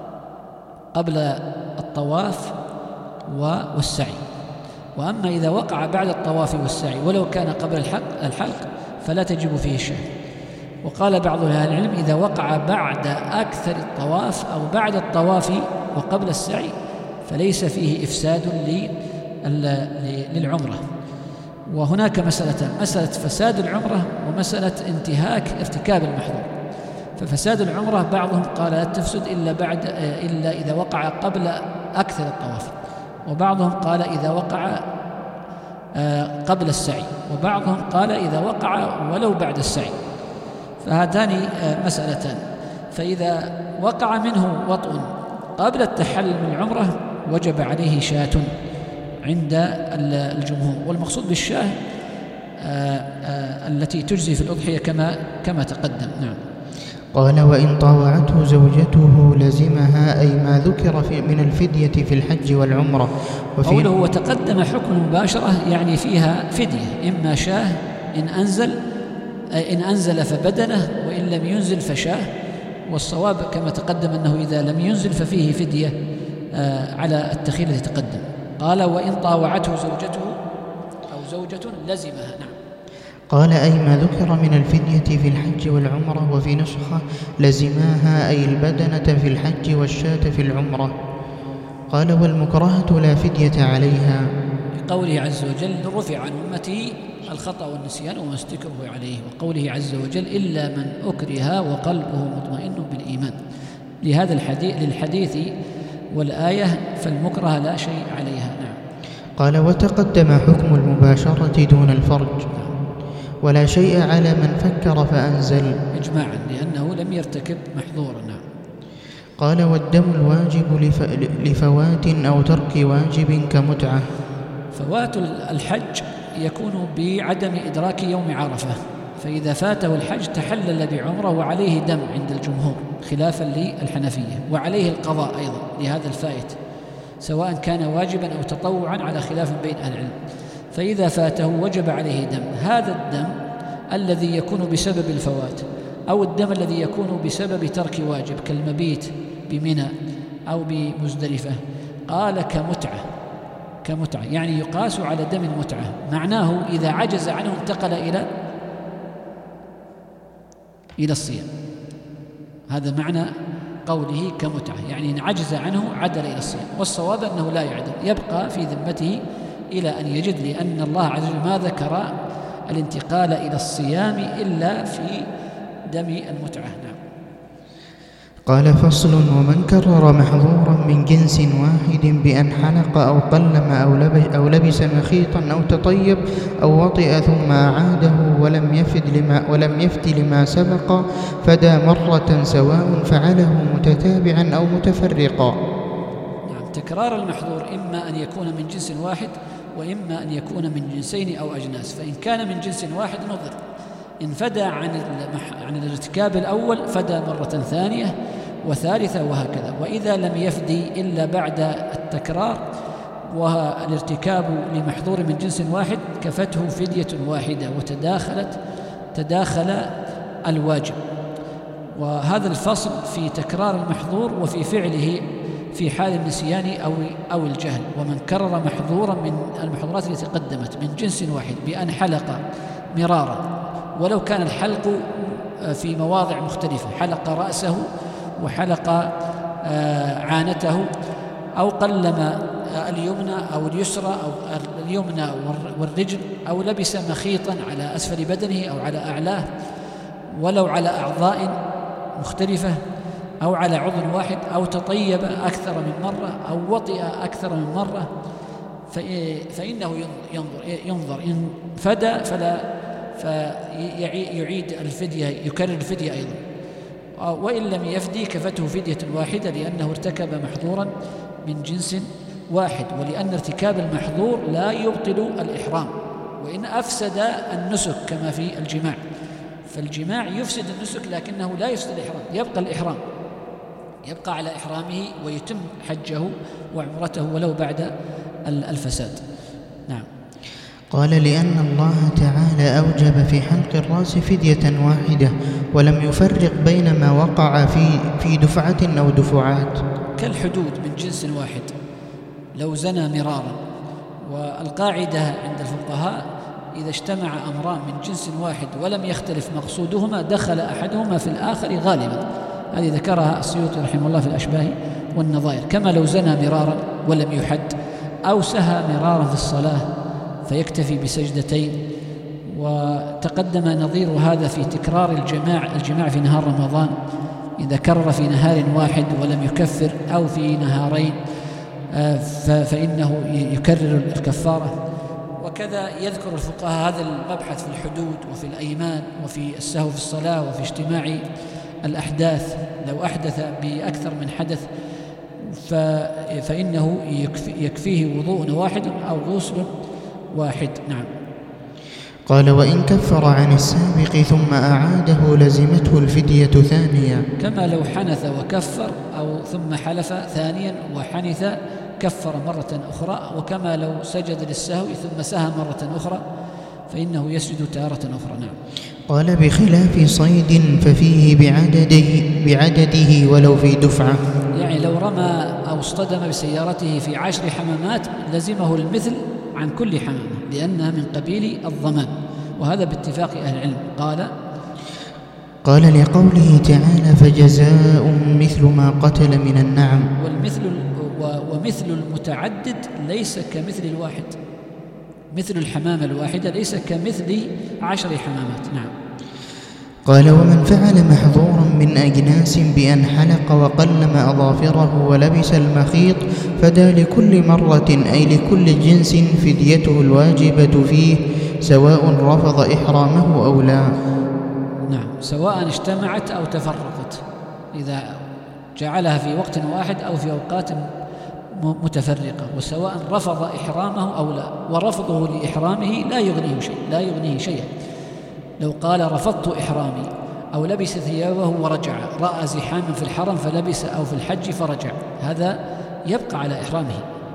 قبل الطواف والسعي، وأما إذا وقع بعد الطواف والسعي ولو كان قبل الحلق, الحلق فلا تجب فيه الشاة. وقال بعض أهل العلم: إذا وقع بعد أكثر الطواف أو بعد الطواف وقبل السعي فليس فيه إفساد للعمرة. وهناك مسألتان: مسألة فساد العمرة ومسألة انتهاك ارتكاب المحظور. ففساد العمرة بعضهم قال لا تفسد إلا بعد إلا إذا وقع قبل أكثر الطواف، وبعضهم قال إذا وقع قبل السعي، وبعضهم قال إذا وقع ولو بعد السعي. فهاتان مسألتان. فإذا وقع منه وطء قبل التحلل من العمرة وجب عليه شاة عند الجمهور، والمقصود بالشاة التي تجزي في الأضحية كما كما تقدم. نعم. قال: وإن طاوعته زوجته لزمها، أي ما ذكر في من الفدية في الحج والعمرة. وفي قوله وتقدم حكم المباشرة يعني فيها فدية، إما شاه إن أنزل إن أنزل فبدنه، وإن لم ينزل فشاه. والصواب كما تقدم أنه إذا لم ينزل ففيه فدية على التخيل الذي تقدم. قال: وإن طاوعته زوجته أو زوجة لزمها. نعم. قال: أي ما ذكر من الفدية في الحج والعمرة. وفي نسخة لزماها، أي البدنة في الحج والشاة في العمرة. قال: والمكرهة لا فدية عليها، لقوله عز وجل: رفع عن أمتي الخطأ والنسيان وما استكره عليه. وقوله عز وجل: إلا من أكره وقلبه مطمئن بالإيمان. لهذا الحديث للحديث والآية فالمكره لا شيء عليها. نعم. قال: وتقدم حكم المباشرة دون الفرج، ولا شيء على من فكر فأنزل، إجماعا لأنه لم يرتكب محظورا. نعم. قال: والدم الواجب لف... لفوات أو ترك واجب كمتعة. فوات الحج يكون بعدم إدراك يوم عرفة، فإذا فاته الحج تحلل بعمرة وعليه دم عند الجمهور خلافا للحنفية، وعليه القضاء أيضا لهذا الفائت سواء كان واجبا أو تطوعا على خلاف بين أهل العلم. فإذا فاته وجب عليه دم، هذا الدم الذي يكون بسبب الفوات أو الدم الذي يكون بسبب ترك واجب كالمبيت بمنى أو بمزدلفة، قال كمتعة كمتعة يعني يقاس على دم المتعة. معناه إذا عجز عنه انتقل إلى إلى الصيام. هذا معنى قوله كمتعة، يعني إن عجز عنه عدل إلى الصيام. والصواب أنه لا يعدل، يبقى في ذمته إلى أن يجد، لأن الله عز وجل ما ذكر الانتقال إلى الصيام إلا في دم المتعة. نعم. قال فصل: ومن كرر محظورا من جنس واحد بأن حلق أو قلم أو لبس, أو لبس مخيطا أو تطيب أو وطئ ثم أعاده ولم يفد لما, ولم يفد لما سبق فدى مرة سواء فعله متتابعا أو متفرقا. نعم. تكرار المحظور إما أن يكون من جنس واحد وإما أن يكون من جنسين أو أجناس. فإن كان من جنس واحد نظر، إن فدى عن عن الارتكاب الأول فدى مرة ثانية وثالثة وهكذا. وإذا لم يفدي إلا بعد التكرار والارتكاب لمحظور من جنس واحد كفته فدية واحدة وتداخلت تداخل الواجب. وهذا الفصل في تكرار المحظور وفي فعله في حال النسيان أو أو الجهل. ومن كرر محظورا من المحظورات التي تقدمت من جنس واحد بأن حلق مرارا، ولو كان الحلق في مواضع مختلفة، حلق رأسه وحلق عانته أو قلم اليمنى أو اليسرى أو اليمنى والرجل أو لبس مخيطا على أسفل بدنه أو على أعلاه، ولو على أعضاء مختلفة أو على عضو واحد، أو تطيب أكثر من مرة أو وطئ أكثر من مرة، فإنه ينظر, ينظر إن فدى فلا فيعيد الفدية، يكرر الفدية أيضا. وإن لم يفدي كفته فدية واحدة لأنه ارتكب محظورا من جنس واحد، ولأن ارتكاب المحظور لا يبطل الإحرام، وإن أفسد النسك كما في الجماع، فالجماع يفسد النسك لكنه لا يفسد الإحرام، يبقى الإحرام، يبقى على إحرامه ويتم حجه وعمرته ولو بعد الفساد. نعم. قال: لأن الله تعالى أوجب في حلق الرأس فدية واحدة ولم يفرق بين ما وقع في في دفعة أو دفعات، كالحدود من جنس واحد. لو زنى مرارا، والقاعدة عند الفقهاء إذا اجتمع أمران من جنس واحد ولم يختلف مقصودهما دخل أحدهما في الآخر غالبا. هذه ذكرها السيوطي رحمه الله في الأشباه والنظائر. كما لو زنى مرارا ولم يحد، أو سهى مرارا في الصلاة فيكتفي بسجدتين. وتقدم نظير هذا في تكرار الجماع الجماع في نهار رمضان، إذا كرر في نهار واحد ولم يكفر أو في نهارين فإنه يكرر الكفارة. وكذا يذكر الفقهاء هذا المبحث في الحدود وفي الأيمان وفي السهو في الصلاة وفي اجتماع الأحداث. لو أحدث بأكثر من حدث فإنه يكفيه وضوء واحد أو غسل واحد. نعم. قال: وإن كفر عن السابق ثم أعاده لزمته الفدية ثانية. كما لو حنث وكفر أو ثم حلف ثانيا وحنث كفر مرة أخرى. وكما لو سجد للسهو ثم سهى مرة أخرى فإنه يسجد تارة أخرى. نعم. قال: بخلاف صيد ففيه بعدده, بعدده ولو في دفعة. يعني لو رمى أو اصطدم بسيارته في عشر حمامات لزمه المثل عن كل حمامة لأنها من قبيل الضمان، وهذا باتفاق أهل العلم. قال قال لقوله تعالى: فجزاء مثل ما قتل من النعم. والمثل ومثل المتعدد ليس كمثل الواحد، مثل الحمامة الواحدة ليس كمثل عشر حمامات. نعم. قال: ومن فعل محظورا من أجناس بأن حلق وقلم أظافره ولبس المخيط فدى لكل مرة أي لكل جنس فديته الواجبة فيه سواء رفض إحرامه أو لا. نعم، سواء اجتمعت أو تفرقت، إذا جعلها في وقت واحد أو في أوقات متفرقة، وسواء رفض إحرامه أو لا، ورفضه لإحرامه لا يغنيه شيء لا يغنيه شيئا. لو قال رفضت إحرامي أو لبس ثيابه ورجع، رأى زحاما في الحرم فلبس أو في الحج فرجع، هذا يبقى على إحرامه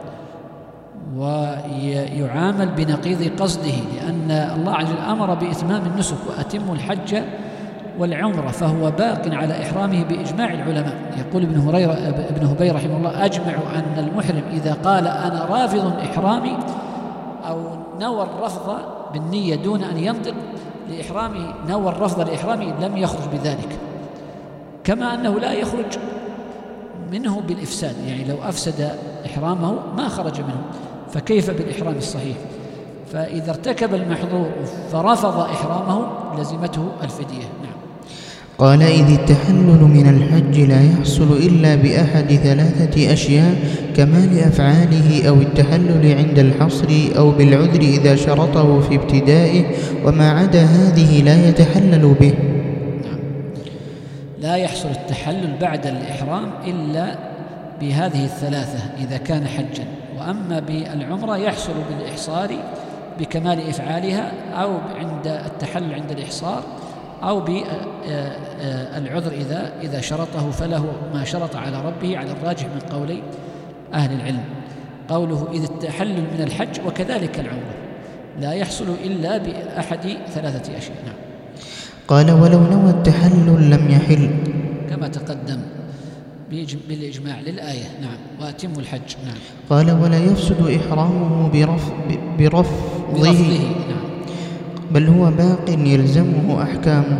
ويعامل بنقيض قصده، لأن الله عز وجل أمر بإتمام النسك: وأتموا الحج والعمرة، فهو باق على إحرامه بإجماع العلماء. يقول ابن هريرة ابن هبير رحمه الله: أجمع أن المحرم إذا قال أنا رافض إحرامي أو نوى الرفض بالنية دون أن ينطق لإحرامه، نوى الرفض لإحرامه، لم يخرج بذلك، كما أنه لا يخرج منه بالإفساد، يعني لو أفسد إحرامه ما خرج منه، فكيف بالإحرام الصحيح؟ فإذا ارتكب المحظور فرفض إحرامه لزمته الفدية. نعم. قال: إذ التحلل من الحج لا يحصل إلا بأحد ثلاثة أشياء: كمال أفعاله، أو التحلل عند الحصر، أو بالعذر إذا شرطه في ابتدائه، وما عدا هذه لا يتحلل به. نعم. لا يحصل التحلل بعد الإحرام إلا بهذه الثلاثة إذا كان حجا. وأما بالعمرة يحصل بالإحصار بكمال إفعالها، أو عند التحلل عند الإحصار، أو بالعذر إذا إذا شرطه، فله ما شرط على ربه على الراجح من قولي أهل العلم. قوله إذ التحلل من الحج، وكذلك العمرة لا يحصل إلا بأحد ثلاثة أشياء. نعم. قال: ولو نوى التحلل لم يحل، كما تقدم بالإجماع للآية. نعم. وأتموا الحج. نعم. قال: ولا يفسد إحرامه برف برفضه, برفضه. نعم. بل هو باق يلزمه أحكامه،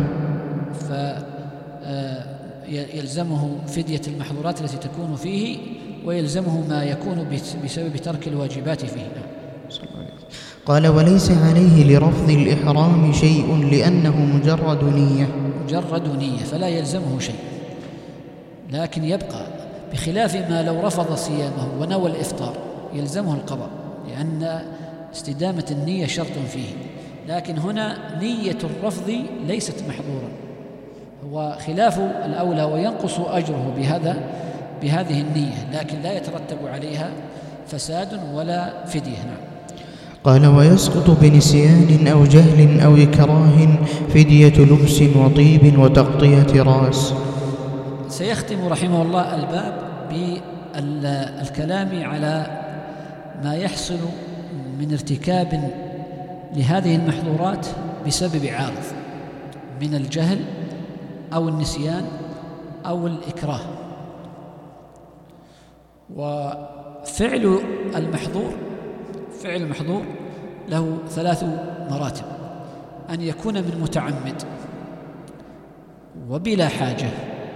فيلزمه فدية المحظورات التي تكون فيه، ويلزمه ما يكون بسبب ترك الواجبات فيه. قال: وليس عليه لرفض الإحرام شيء لأنه مجرد نية مجرد نية فلا يلزمه شيء، لكن يبقى، بخلاف ما لو رفض صيامه ونوى الإفطار يلزمه القضاء، لأن استدامة النية شرط فيه. لكن هنا نية الرفض ليست محظورا، هو خلاف الأولى، وينقص أجره بهذا بهذه النية، لكن لا يترتب عليها فساد ولا فدية. نعم. قال: ويسقط بنسيان أو جهل أو إكراه فدية لبس وطيب وتغطية رأس. سيختم رحمه الله الباب بالكلام على ما يحصل من ارتكاب لهذه المحظورات بسبب عارض من الجهل أو النسيان أو الإكراه. وفعل المحظور فعل المحظور له ثلاث مراتب: أن يكون من متعمد وبلا حاجة،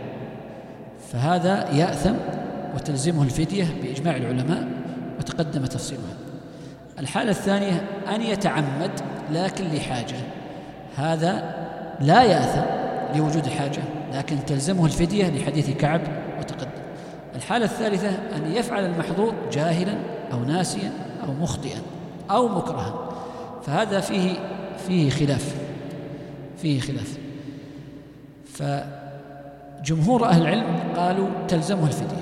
فهذا يأثم وتلزمه الفدية بإجماع العلماء، وتقدم تفصيلها. الحالة الثانية أن يتعمد لكن لحاجة، هذا لا يأثم لوجود الحاجة، لكن تلزمه الفدية لحديث كعب وتقدم. الحالة الثالثة أن يفعل المحظور جاهلا أو ناسيا أو مخطئا أو مكرها، فهذا فيه فيه خلاف فيه خلاف فجمهور أهل العلم قالوا تلزمه الفدية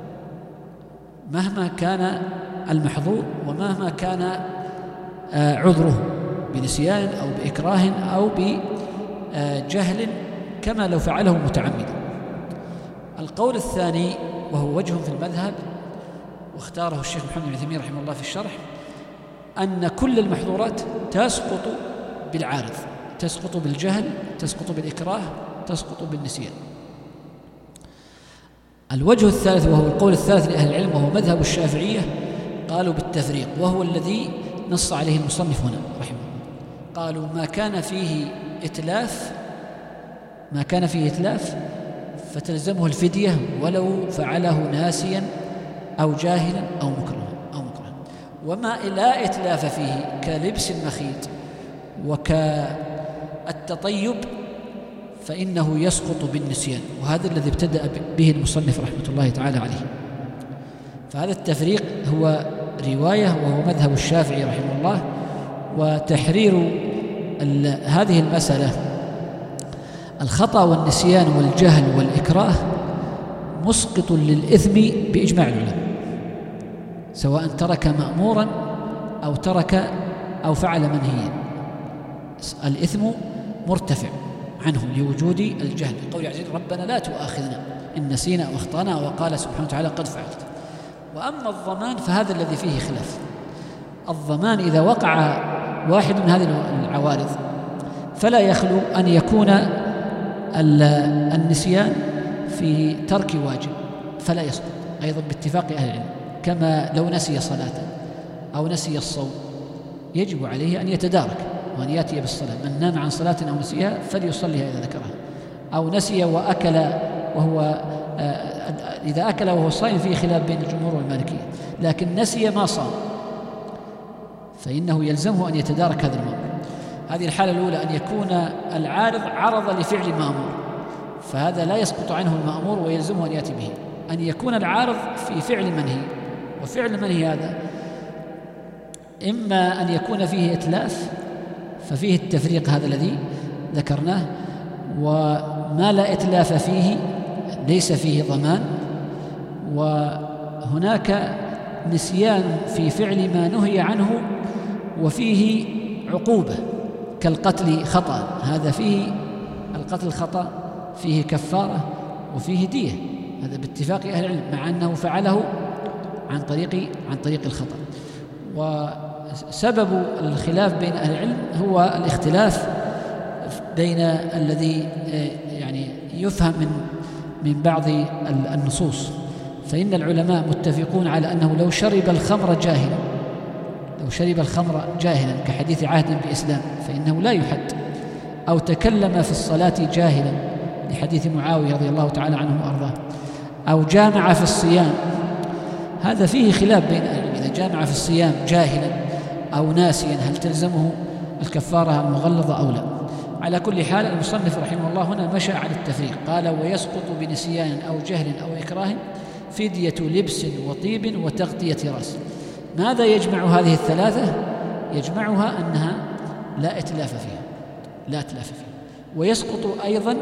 مهما كان المحظور ومهما كان عذره بنسيان أو بإكراه أو بجهل، كما لو فعله متعمدا. القول الثاني وهو وجه في المذهب، واختاره الشيخ محمد بن عثيمين رحمه الله في الشرح، أن كل المحظورات تسقط بالعارض، تسقط بالجهل، تسقط بالإكراه، تسقط بالنسيان. الوجه الثالث وهو القول الثالث لأهل العلم وهو مذهب الشافعية، قالوا بالتفريق، وهو الذي نص عليه المصنف هنا رحمه الله. قالوا ما كان فيه إتلاف ما كان فيه إتلاف فتلزمه الفدية ولو فعله ناسيا أو جاهلا أو مكرها أو مكرها. وما لا إتلاف فيه كلبس المخيط وكالتطيب فإنه يسقط بالنسيان، وهذا الذي ابتدأ به المصنف رحمة الله تعالى عليه. فهذا التفريق هو رواية وهو مذهب الشافعي رحمه الله. وتحرير هذه المسألة الخطأ والنسيان والجهل والإكراه مسقط للإثم بإجماع العلماء، سواء ترك مأمورا أو ترك أو فعل منهيا، الإثم مرتفع عنه لوجود الجهل. قول عزيز ربنا لا تؤاخذنا إن نسينا أو أخطأنا، وقال سبحانه وتعالى قد فعلت. وأما الضمان فهذا الذي فيه خلاف. الضمان إذا وقع واحد من هذه العوارض فلا يخلو أن يكون النسيان في ترك واجب فلا يسقط أيضا باتفاق أهل العلم، كما لو نسي صلاة أو نسي الصوم يجب عليه أن يتدارك وأن يأتي بالصلاة. من نام عن صلاة أو نسيها فليصليها إذا ذكرها. أو نسي وأكل وهو إذا أكل وهو صائم فيه خلاف بين الجمهور والمالكية، لكن نسي ما صام فإنه يلزمه أن يتدارك هذا المأمور. هذه الحالة الأولى أن يكون العارض عرض لفعل مأمور، فهذا لا يسقط عنه المأمور ويلزمه أن يأتي به. أن يكون العارض في فعل منهي، وفعل المنهي هذا إما أن يكون فيه إتلاف ففيه التفريق هذا الذي ذكرناه، وما لا إتلاف فيه ليس فيه ضمان، وهناك نسيان في فعل ما نهي عنه وفيه عقوبة كالقتل خطأ، هذا فيه القتل خطأ فيه كفارة وفيه دية، هذا باتفاق أهل العلم، مع أنه فعله عن طريق عن طريق الخطأ. وسبب الخلاف بين أهل العلم هو الاختلاف بين الذي يعني يفهم من من بعض النصوص، فإن العلماء متفقون على أنه لو شرب الخمر جاهلا لو شرب الخمر جاهلا كحديث عهد بإسلام فإنه لا يحد، أو تكلم في الصلاة جاهلا لحديث معاوية رضي الله تعالى عنه وأرضاه، أو جامع في الصيام، هذا فيه خلاف بين أهل العلم، إذا جامع في الصيام جاهلا أو ناسيا هل تلزمه الكفارة المغلظة أو لا؟ على كل حال المصنف رحمه الله هنا مشى على التفريق، قال ويسقط بنسيان أو جهل أو إكراه فدية لبس وطيب وتغطية رأس. ماذا يجمع هذه الثلاثة؟ يجمعها أنها لا إتلاف فيها لا إتلاف فيها ويسقط أيضا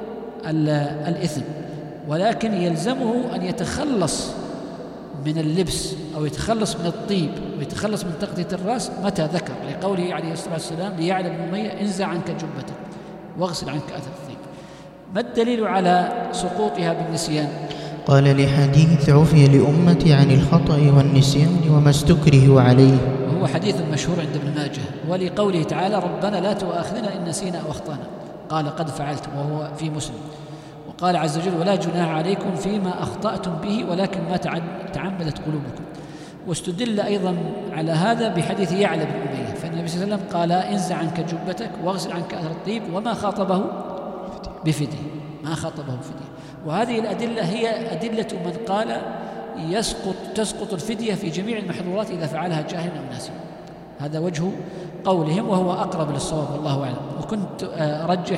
الإثم، ولكن يلزمه أن يتخلص من اللبس أو يتخلص من الطيب ويتخلص من تغطية الرأس متى ذكر، لقوله عليه الصلاة والسلام ليعلم ابن أمية انزع عنك جبتك واغسل عنك أثر الطيب. ما الدليل على سقوطها بالنسيان؟ قال لحديث عفي لأمتي عن الخطأ والنسيان وما استكره عليه، وهو حديث مشهور عند ابن ماجه. ولقوله تعالى ربنا لا تؤاخذنا إن نسينا أو أخطأنا، قال قد فعلت وهو في مسلم. وقال عز وجل ولا جناح عليكم فيما أخطأتم به ولكن ما تعمدت قلوبكم. واستدل أيضا على هذا بحديث يعلى بن أمية، فالنبي صلى الله عليه وسلم قال انزع عنك جبتك واغسل عنك أثر الطيب وما خاطبه بفدية ما خاطبه بفدية. وهذه الأدلة هي أدلة من قال يسقط تسقط الفدية في جميع المحظورات إذا فعلها جاهل أو ناسي، هذا وجه قولهم وهو أقرب للصواب والله أعلم. وكنت أرجح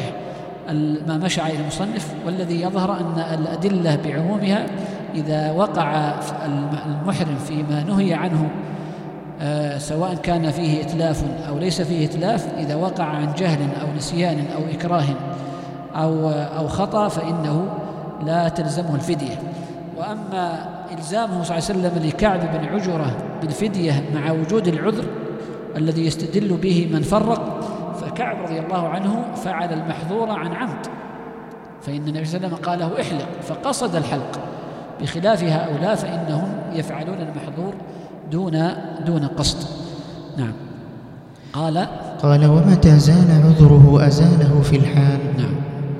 ما مشى عليه المصنف، والذي يظهر أن الأدلة بعمومها إذا وقع المحرم فيما نهي عنه سواء كان فيه إتلاف أو ليس فيه إتلاف، إذا وقع عن جهل أو نسيان أو إكراه أو أو خطأ فإنه لا تلزمه الفدية. وأما إلزامه صلى الله عليه وسلم لكعب بن عجرة بالفدية مع وجود العذر الذي يستدل به من فرق، فكعب رضي الله عنه فعل المحظور عن عمد، فإن النبي صلى الله عليه وسلم قال له احلق فقصد الحلق، بخلاف هؤلاء فإنهم يفعلون المحظور دون دون قصد. نعم. قال قال ومتى زال عذره أزاله في الحال. نعم.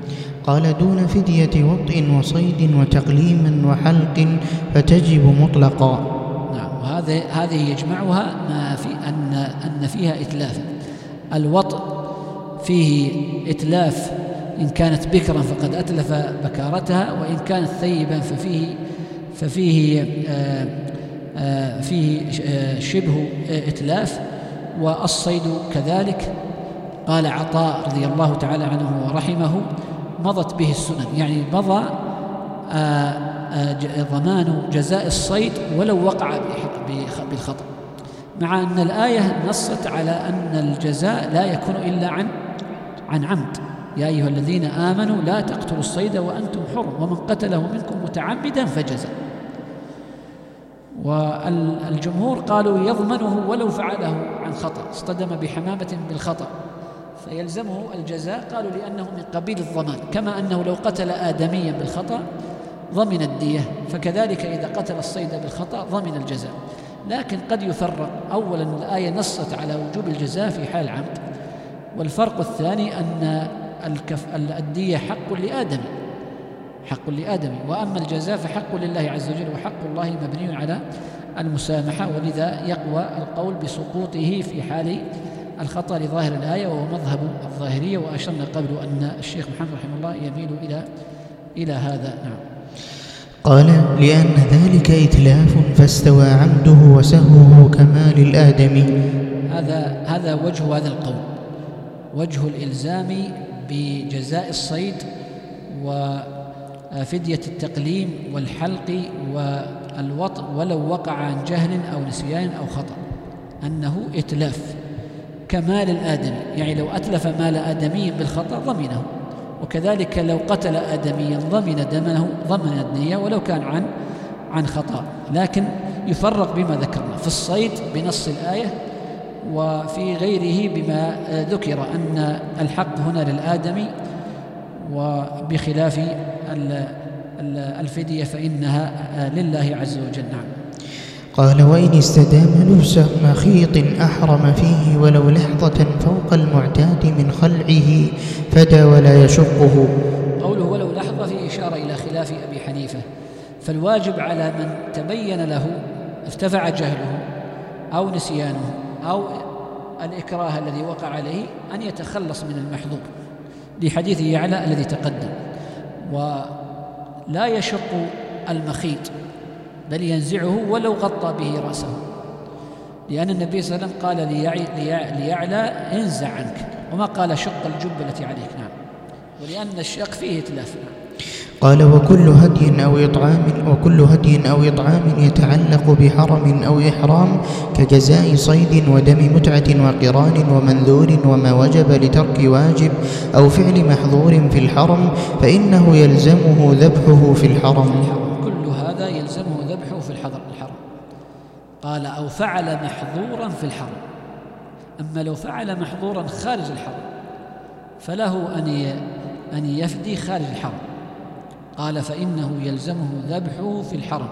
قال دون فدية وطء وصيد وتقليم وحلق فتجب مطلقا. نعم. وهذه هذه يجمعها ما في أن أن فيها إتلاف. الوطء فيه إتلاف، إن كانت بكرا فقد أتلف بكارتها، وإن كانت ثيبا ففيه ففيه آآ آآ فيه شبه إتلاف. والصيد كذلك. قال عطاء رضي الله تعالى عنه ورحمه مضت به السنن، يعني مضى ضمان جزاء الصيد ولو وقع بالخطأ، مع أن الآية نصت على أن الجزاء لا يكون إلا عن عن عمد، يا أيها الذين آمنوا لا تقتلوا الصيد وأنتم حرم ومن قتله منكم متعمدا فجزاء. والجمهور قالوا يضمنه ولو فعله عن خطأ، اصطدم بحمامة بالخطأ فيلزمه الجزاء، قالوا لأنه من قبيل الضمان، كما أنه لو قتل آدميا بالخطأ ضمن الدية، فكذلك إذا قتل الصيد بالخطأ ضمن الجزاء. لكن قد يفرق، أولا الآية نصت على وجوب الجزاء في حال العمد، والفرق الثاني أن الكف الدية حق لآدم حق لآدم وأما الجزاء فحق لله عز وجل، وحق الله مبني على المسامحة، ولذا يقوى القول بسقوطه في حال الخطأ لظاهر الآية، وهو مذهب الظاهرية. وأشرنا قبل أن الشيخ محمد رحمه الله يميل إلى إلى هذا. نعم. قال لأن ذلك إتلاف فاستوى عمده وسهوه كما للآدمي. هذا هذا وجه هذا القول، وجه الإلزام بجزاء الصيد وفدية التقليم والحلق والوطء ولو وقع عن جهل أو نسيان أو خطأ، أنه إتلاف كمال الآدمي، يعني لو أتلف مال آدمي بالخطأ ضمنه، وكذلك لو قتل آدميا ضمن دمه ضمن الدية ولو كان عن عن خطأ. لكن يفرق بما ذكرنا في الصيد بنص الآية، وفي غيره بما ذكر أن الحق هنا للآدمي، وبخلاف الفدية فإنها لله عز وجل. نعم. قال: وإن استدام لبس مخيط أحرم فيه ولو لحظة فوق المعتاد من خلعه فدى ولا يشقه. قوله ولو لحظة في إشارة إلى خلاف أبي حنيفة، فالواجب على من تبين له ارتفع جهله أو نسيانه أو الإكراه الذي وقع عليه أن يتخلص من المحظور لحديث يعلى الذي تقدم، ولا يشق المخيط بل ينزعه ولو غطى به رأسه، لأن النبي صلى الله عليه وسلم قال ليعلى انزع عنك، وما قال شق الجبة التي عليك. نعم. ولأن الشق فيه إتلاف. نعم. قال: وكل هدي أو إطعام وكل هدي أو إطعام يتعلق بحرم أو إحرام كجزاء صيد ودم متعة وقران ومنذور وما وجب لترك واجب أو فعل محظور في الحرم فإنه يلزمه ذبحه في الحرم. كل هذا يلزمه ذبحه في الحرم. قال: أو فعل محظورا في الحرم. أما لو فعل محظورا خارج الحرم فله أن أن يفدي خارج الحرم. قال: فإنه يلزمه ذبحه في الحرم.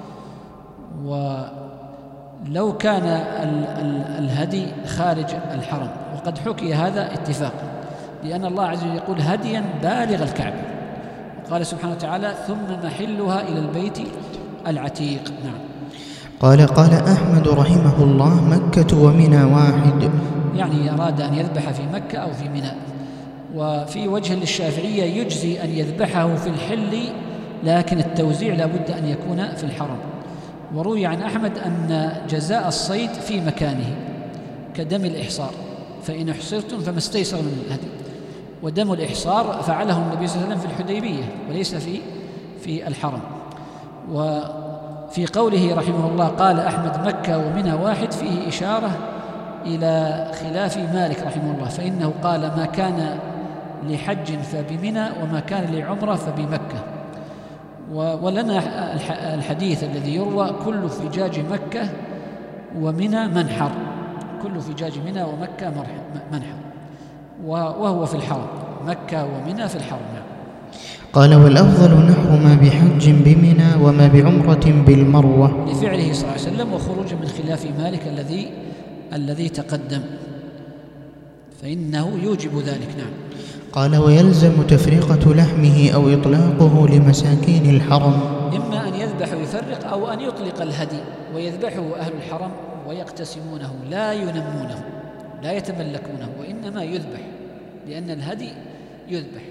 ولو كان ال ال الهدي خارج الحرم، وقد حكي هذا اتفاقا، لأن الله عز وجل يقول: هديا بالغ الكعبة، وقال سبحانه وتعالى: ثم محلها إلى البيت العتيق. نعم. قال قال أحمد رحمه الله: مكة ومنى واحد، يعني أراد أن يذبح في مكة أو في منى. وفي وجه للشافعية يجزي أن يذبحه في الحل، لكن التوزيع لابد أن يكون في الحرم. وروي عن أحمد أن جزاء الصيد في مكانه كدم الإحصار، فإن أحصرتم فما استيسر من الهدي. ودم الإحصار فعله النبي صلى الله عليه وسلم في الحديبية وليس في في الحرم. وفي قوله رحمه الله قال أحمد: مكة ومنى واحد، فيه إشارة إلى خلاف مالك رحمه الله، فإنه قال: ما كان لحج فبمنى وما كان لعمرة فبمكة. ولنا الحديث الذي يروى: كل فجاج مكة ومنى منحر، كل فجاج منى ومكة منحر، وهو في الحرم، مكة ومنى في الحرم. قال: والأفضل نحر ما بحج بمنى وما بعمرة بالمروة، لفعله صلى الله عليه وسلم وخروج من خلاف مالك الذي الذي تقدم، فإنه يوجب ذلك. نعم. قال: ويلزم تفرقة لحمه أو إطلاقه لمساكين الحرم، إما أن يذبح ويفرق أو أن يطلق الهدي ويذبحه أهل الحرم ويقتسمونه، لا ينمونه لا يتملكونه، وإنما يذبح، لأن الهدي يذبح.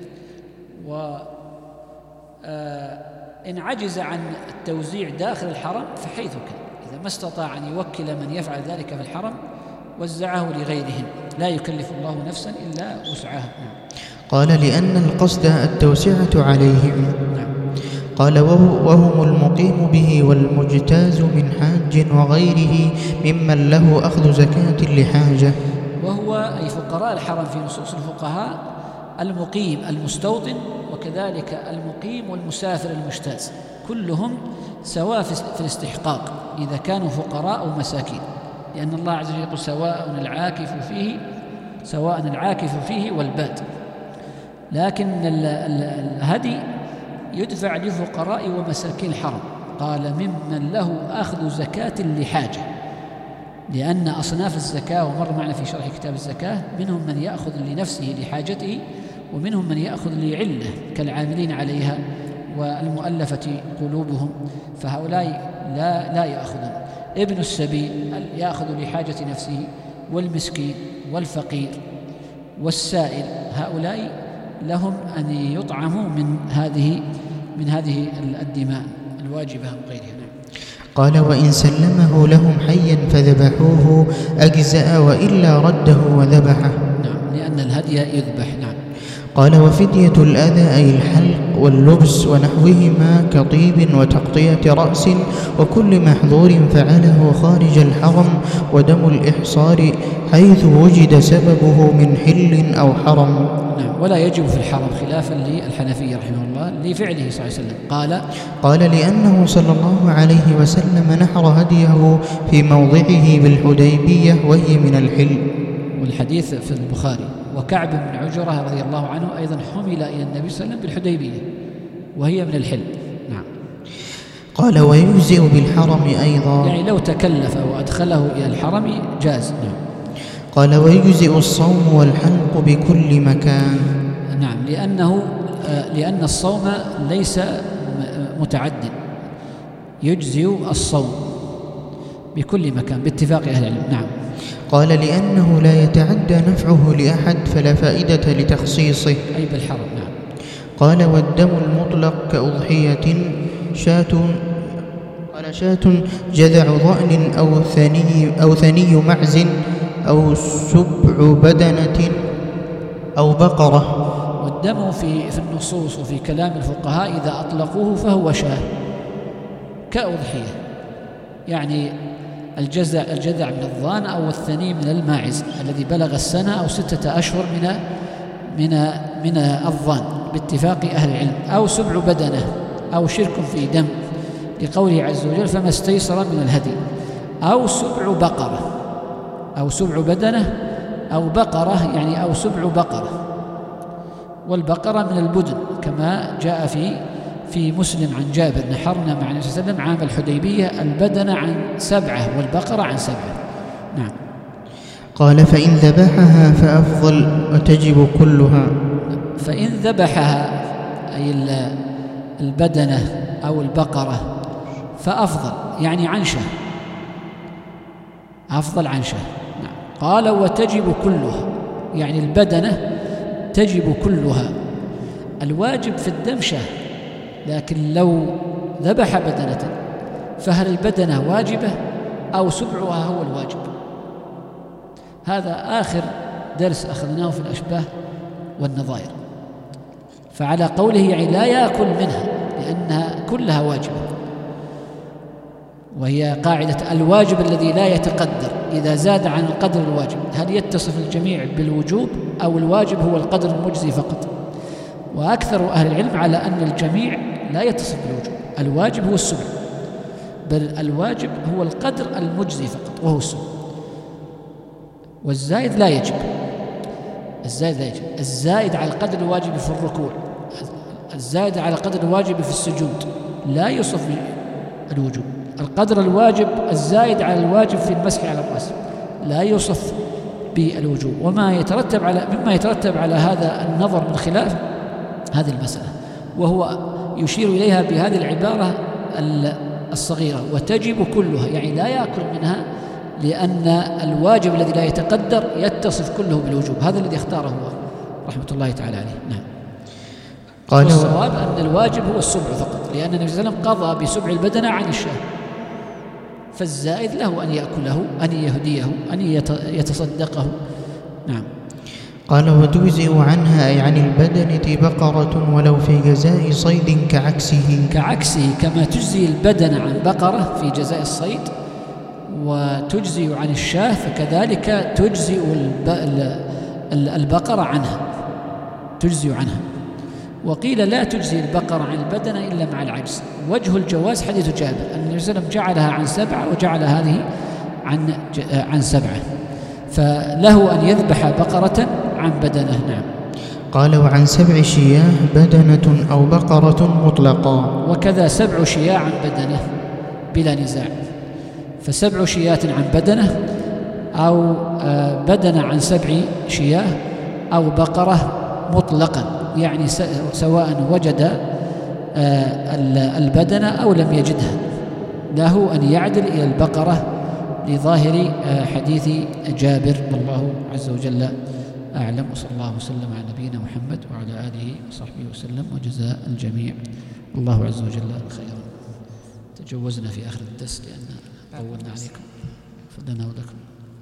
وإن عجز عن التوزيع داخل الحرم فحيث كان، إذا ما استطاع أن يوكل من يفعل ذلك في الحرم وزعه لغيرهم، لا يكلف الله نفسا إلا وسعها. قال: لأن القصد التوسعة عليهم. نعم. قال: وهم المقيم به والمجتاز من حاج وغيره ممن له أخذ زكاة لحاجة. وهو أي فقراء الحرم في نصوص الفقهاء المقيم المستوطن، وكذلك المقيم والمسافر المجتاز، كلهم سواء في الاستحقاق إذا كانوا فقراء أو مساكين، لأن الله عز وجل يقول: سواء العاكف فيه سواء العاكف فيه والباد. لكن الهدي يدفع لفقراء ومساكين الحرم. قال: ممن له أخذ زكاة لحاجة، لأن أصناف الزكاة ومر معنا في شرح كتاب الزكاة منهم من يأخذ لنفسه لحاجته، ومنهم من يأخذ لعلة كالعاملين عليها والمؤلفة قلوبهم، فهؤلاء لا لا يأخذون. ابن السبيل يأخذ لحاجة نفسه، والمسكين والفقير والسائل، هؤلاء لهم أن يطعموا من هذه من هذه الدماء الواجبة وغيرها. قال: وإن سلمه لهم حيا فذبحوه أجزأ، وإلا رده وذبحه. نعم، لأن الهدي يذبح. نعم. قال: وفدية الأذى أي الحلق واللبس ونحوهما كطيب وتغطية رأس وكل محظور فعله خارج الحرم، ودم الإحصار حيث وجد سببه من حل أو حرم. نعم. ولا يجب في الحرم خلافا للحنفية رحمه الله لفعله صلى الله عليه وسلم. قال قال لأنه صلى الله عليه وسلم نحر هديه في موضعه بالحديبية وهي من الحل. والحديث في البخاري. وكعب بن عجرة رضي الله عنه أيضا حمل إلى النبي صلى الله عليه وسلم بالحديبية وهي من الحل. نعم. قال ويجزئ بالحرم أيضا، يعني لو تكلف وأدخله إلى الحرم جاز. نعم. قال ويجزئ الصوم والحلق بكل مكان. نعم. لأنه لأن الصوم ليس متعد، يجزئ الصوم بكل مكان باتفاق أهل العلم. نعم. قال لأنه لا يتعدى نفعه لأحد فلا فائدة لتخصيصه، أي بالحرم. نعم. قال والدم المطلق كأضحية شاة، قال شاة جذع ضأن أو ثني أو ثني معز أو سبع بدنة أو بقرة. والدم في في النصوص وفي كلام الفقهاء إذا أطلقوه فهو شاة كأضحية، يعني الجذع الجذع من الضان أو الثني من الماعز الذي بلغ السنة أو ستة أشهر من من من الضان باتفاق أهل العلم، أو سبع بدنة أو شرك في دم لقوله عز وجل فما استيسر من الهدي، أو سبع بقرة أو سبع بدنة أو بقرة يعني أو سبع بقرة، والبقرة من البدن كما جاء في في مسلم عن جابر نحرنا مع النبي صلى الله عليه وسلم عام الحديبية البدن عن سبعة والبقرة عن سبعة. نعم. قال فإن ذبحها فأفضل وتجب كلها. فإن ذبحها أي البدنة أو البقرة فأفضل يعني عنشة، أفضل عنشة. نعم. قال وتجب كلها يعني البدنة تجب كلها. الواجب في الدم شاه، لكن لو ذبح بدنة فهل البدنة واجبة أو سبعها هو الواجب؟ هذا آخر درس أخذناه في الأشباه والنظائر. فعلى قوله يعني لا يأكل منها لأنها كلها واجبة، وهي قاعدة الواجب الذي لا يتقدر إذا زاد عن القدر الواجب. هل يتصف الجميع بالوجوب أو الواجب هو القدر المجزي فقط؟ وأكثر أهل العلم على أن الجميع لا يتصف بالوجوب، الواجب هو السبع، بل الواجب هو القدر المجزي فقط وهو السبع، والزائد لا يجب. الزائد لا يجب، الزائد على القدر الواجب في الركوع، الزائد على القدر الواجب في السجود لا يوصف بالوجوب. القدر الواجب الزائد على الواجب في المسح على الرأس لا يوصف بالوجوب. وما يترتب على مما يترتب على هذا النظر من خلاف هذه المسألة، وهو يشير إليها بهذه العبارة الصغيرة وتجب كلها، يعني لا يأكل منها لأن الواجب الذي لا يتقدر يتصف كله بالوجوب. هذا الذي اختاره هو رحمة الله تعالى عليه. نعم. قال والصواب أن الواجب هو السبع فقط، لأن النبي صلى الله عليه وسلم قضى بسبع البدنة عن الشاه، فالزائد له أن يأكله، أن يهديه، أن يتصدقه. نعم. قال وتجزئ عنها أي عن البدنة بقرة ولو في جزاء صيد كعكسه. كعكسه كما تجزي البدن عن بقرة في جزاء الصيد وتجزي عن الشاه، فكذلك تجزئ البقرة عنها، تجزي عنها. وقيل لا تجزي البقرة عن البدنة إلا مع العجز. وجه الجواز حديث جابر أن النبي صلى الله عليه وسلم جعلها عن سبعة وجعل هذه عن عن سبعة، فله أن يذبح بقرة عن بدنة. نعم. قال وعن سبع شياه بدنة أو بقرة مطلقا. وكذا سبع شياه عن بدنة بلا نزاع، فسبع شيات عن بدنة أو بدنة عن سبع شياه أو بقرة مطلقا، يعني سواء وجد البدنة أو لم يجدها له أن يعدل إلى البقرة لظاهر حديث جابر. والله عز وجل أعلم، وصلى الله وسلم على نبينا محمد وعلى آله وصحبه وسلم، وجزاء الجميع الله عز وجل خيرا. تجوزنا في آخر الدرس لأن طولنا عليكم، فضلنا ولكم.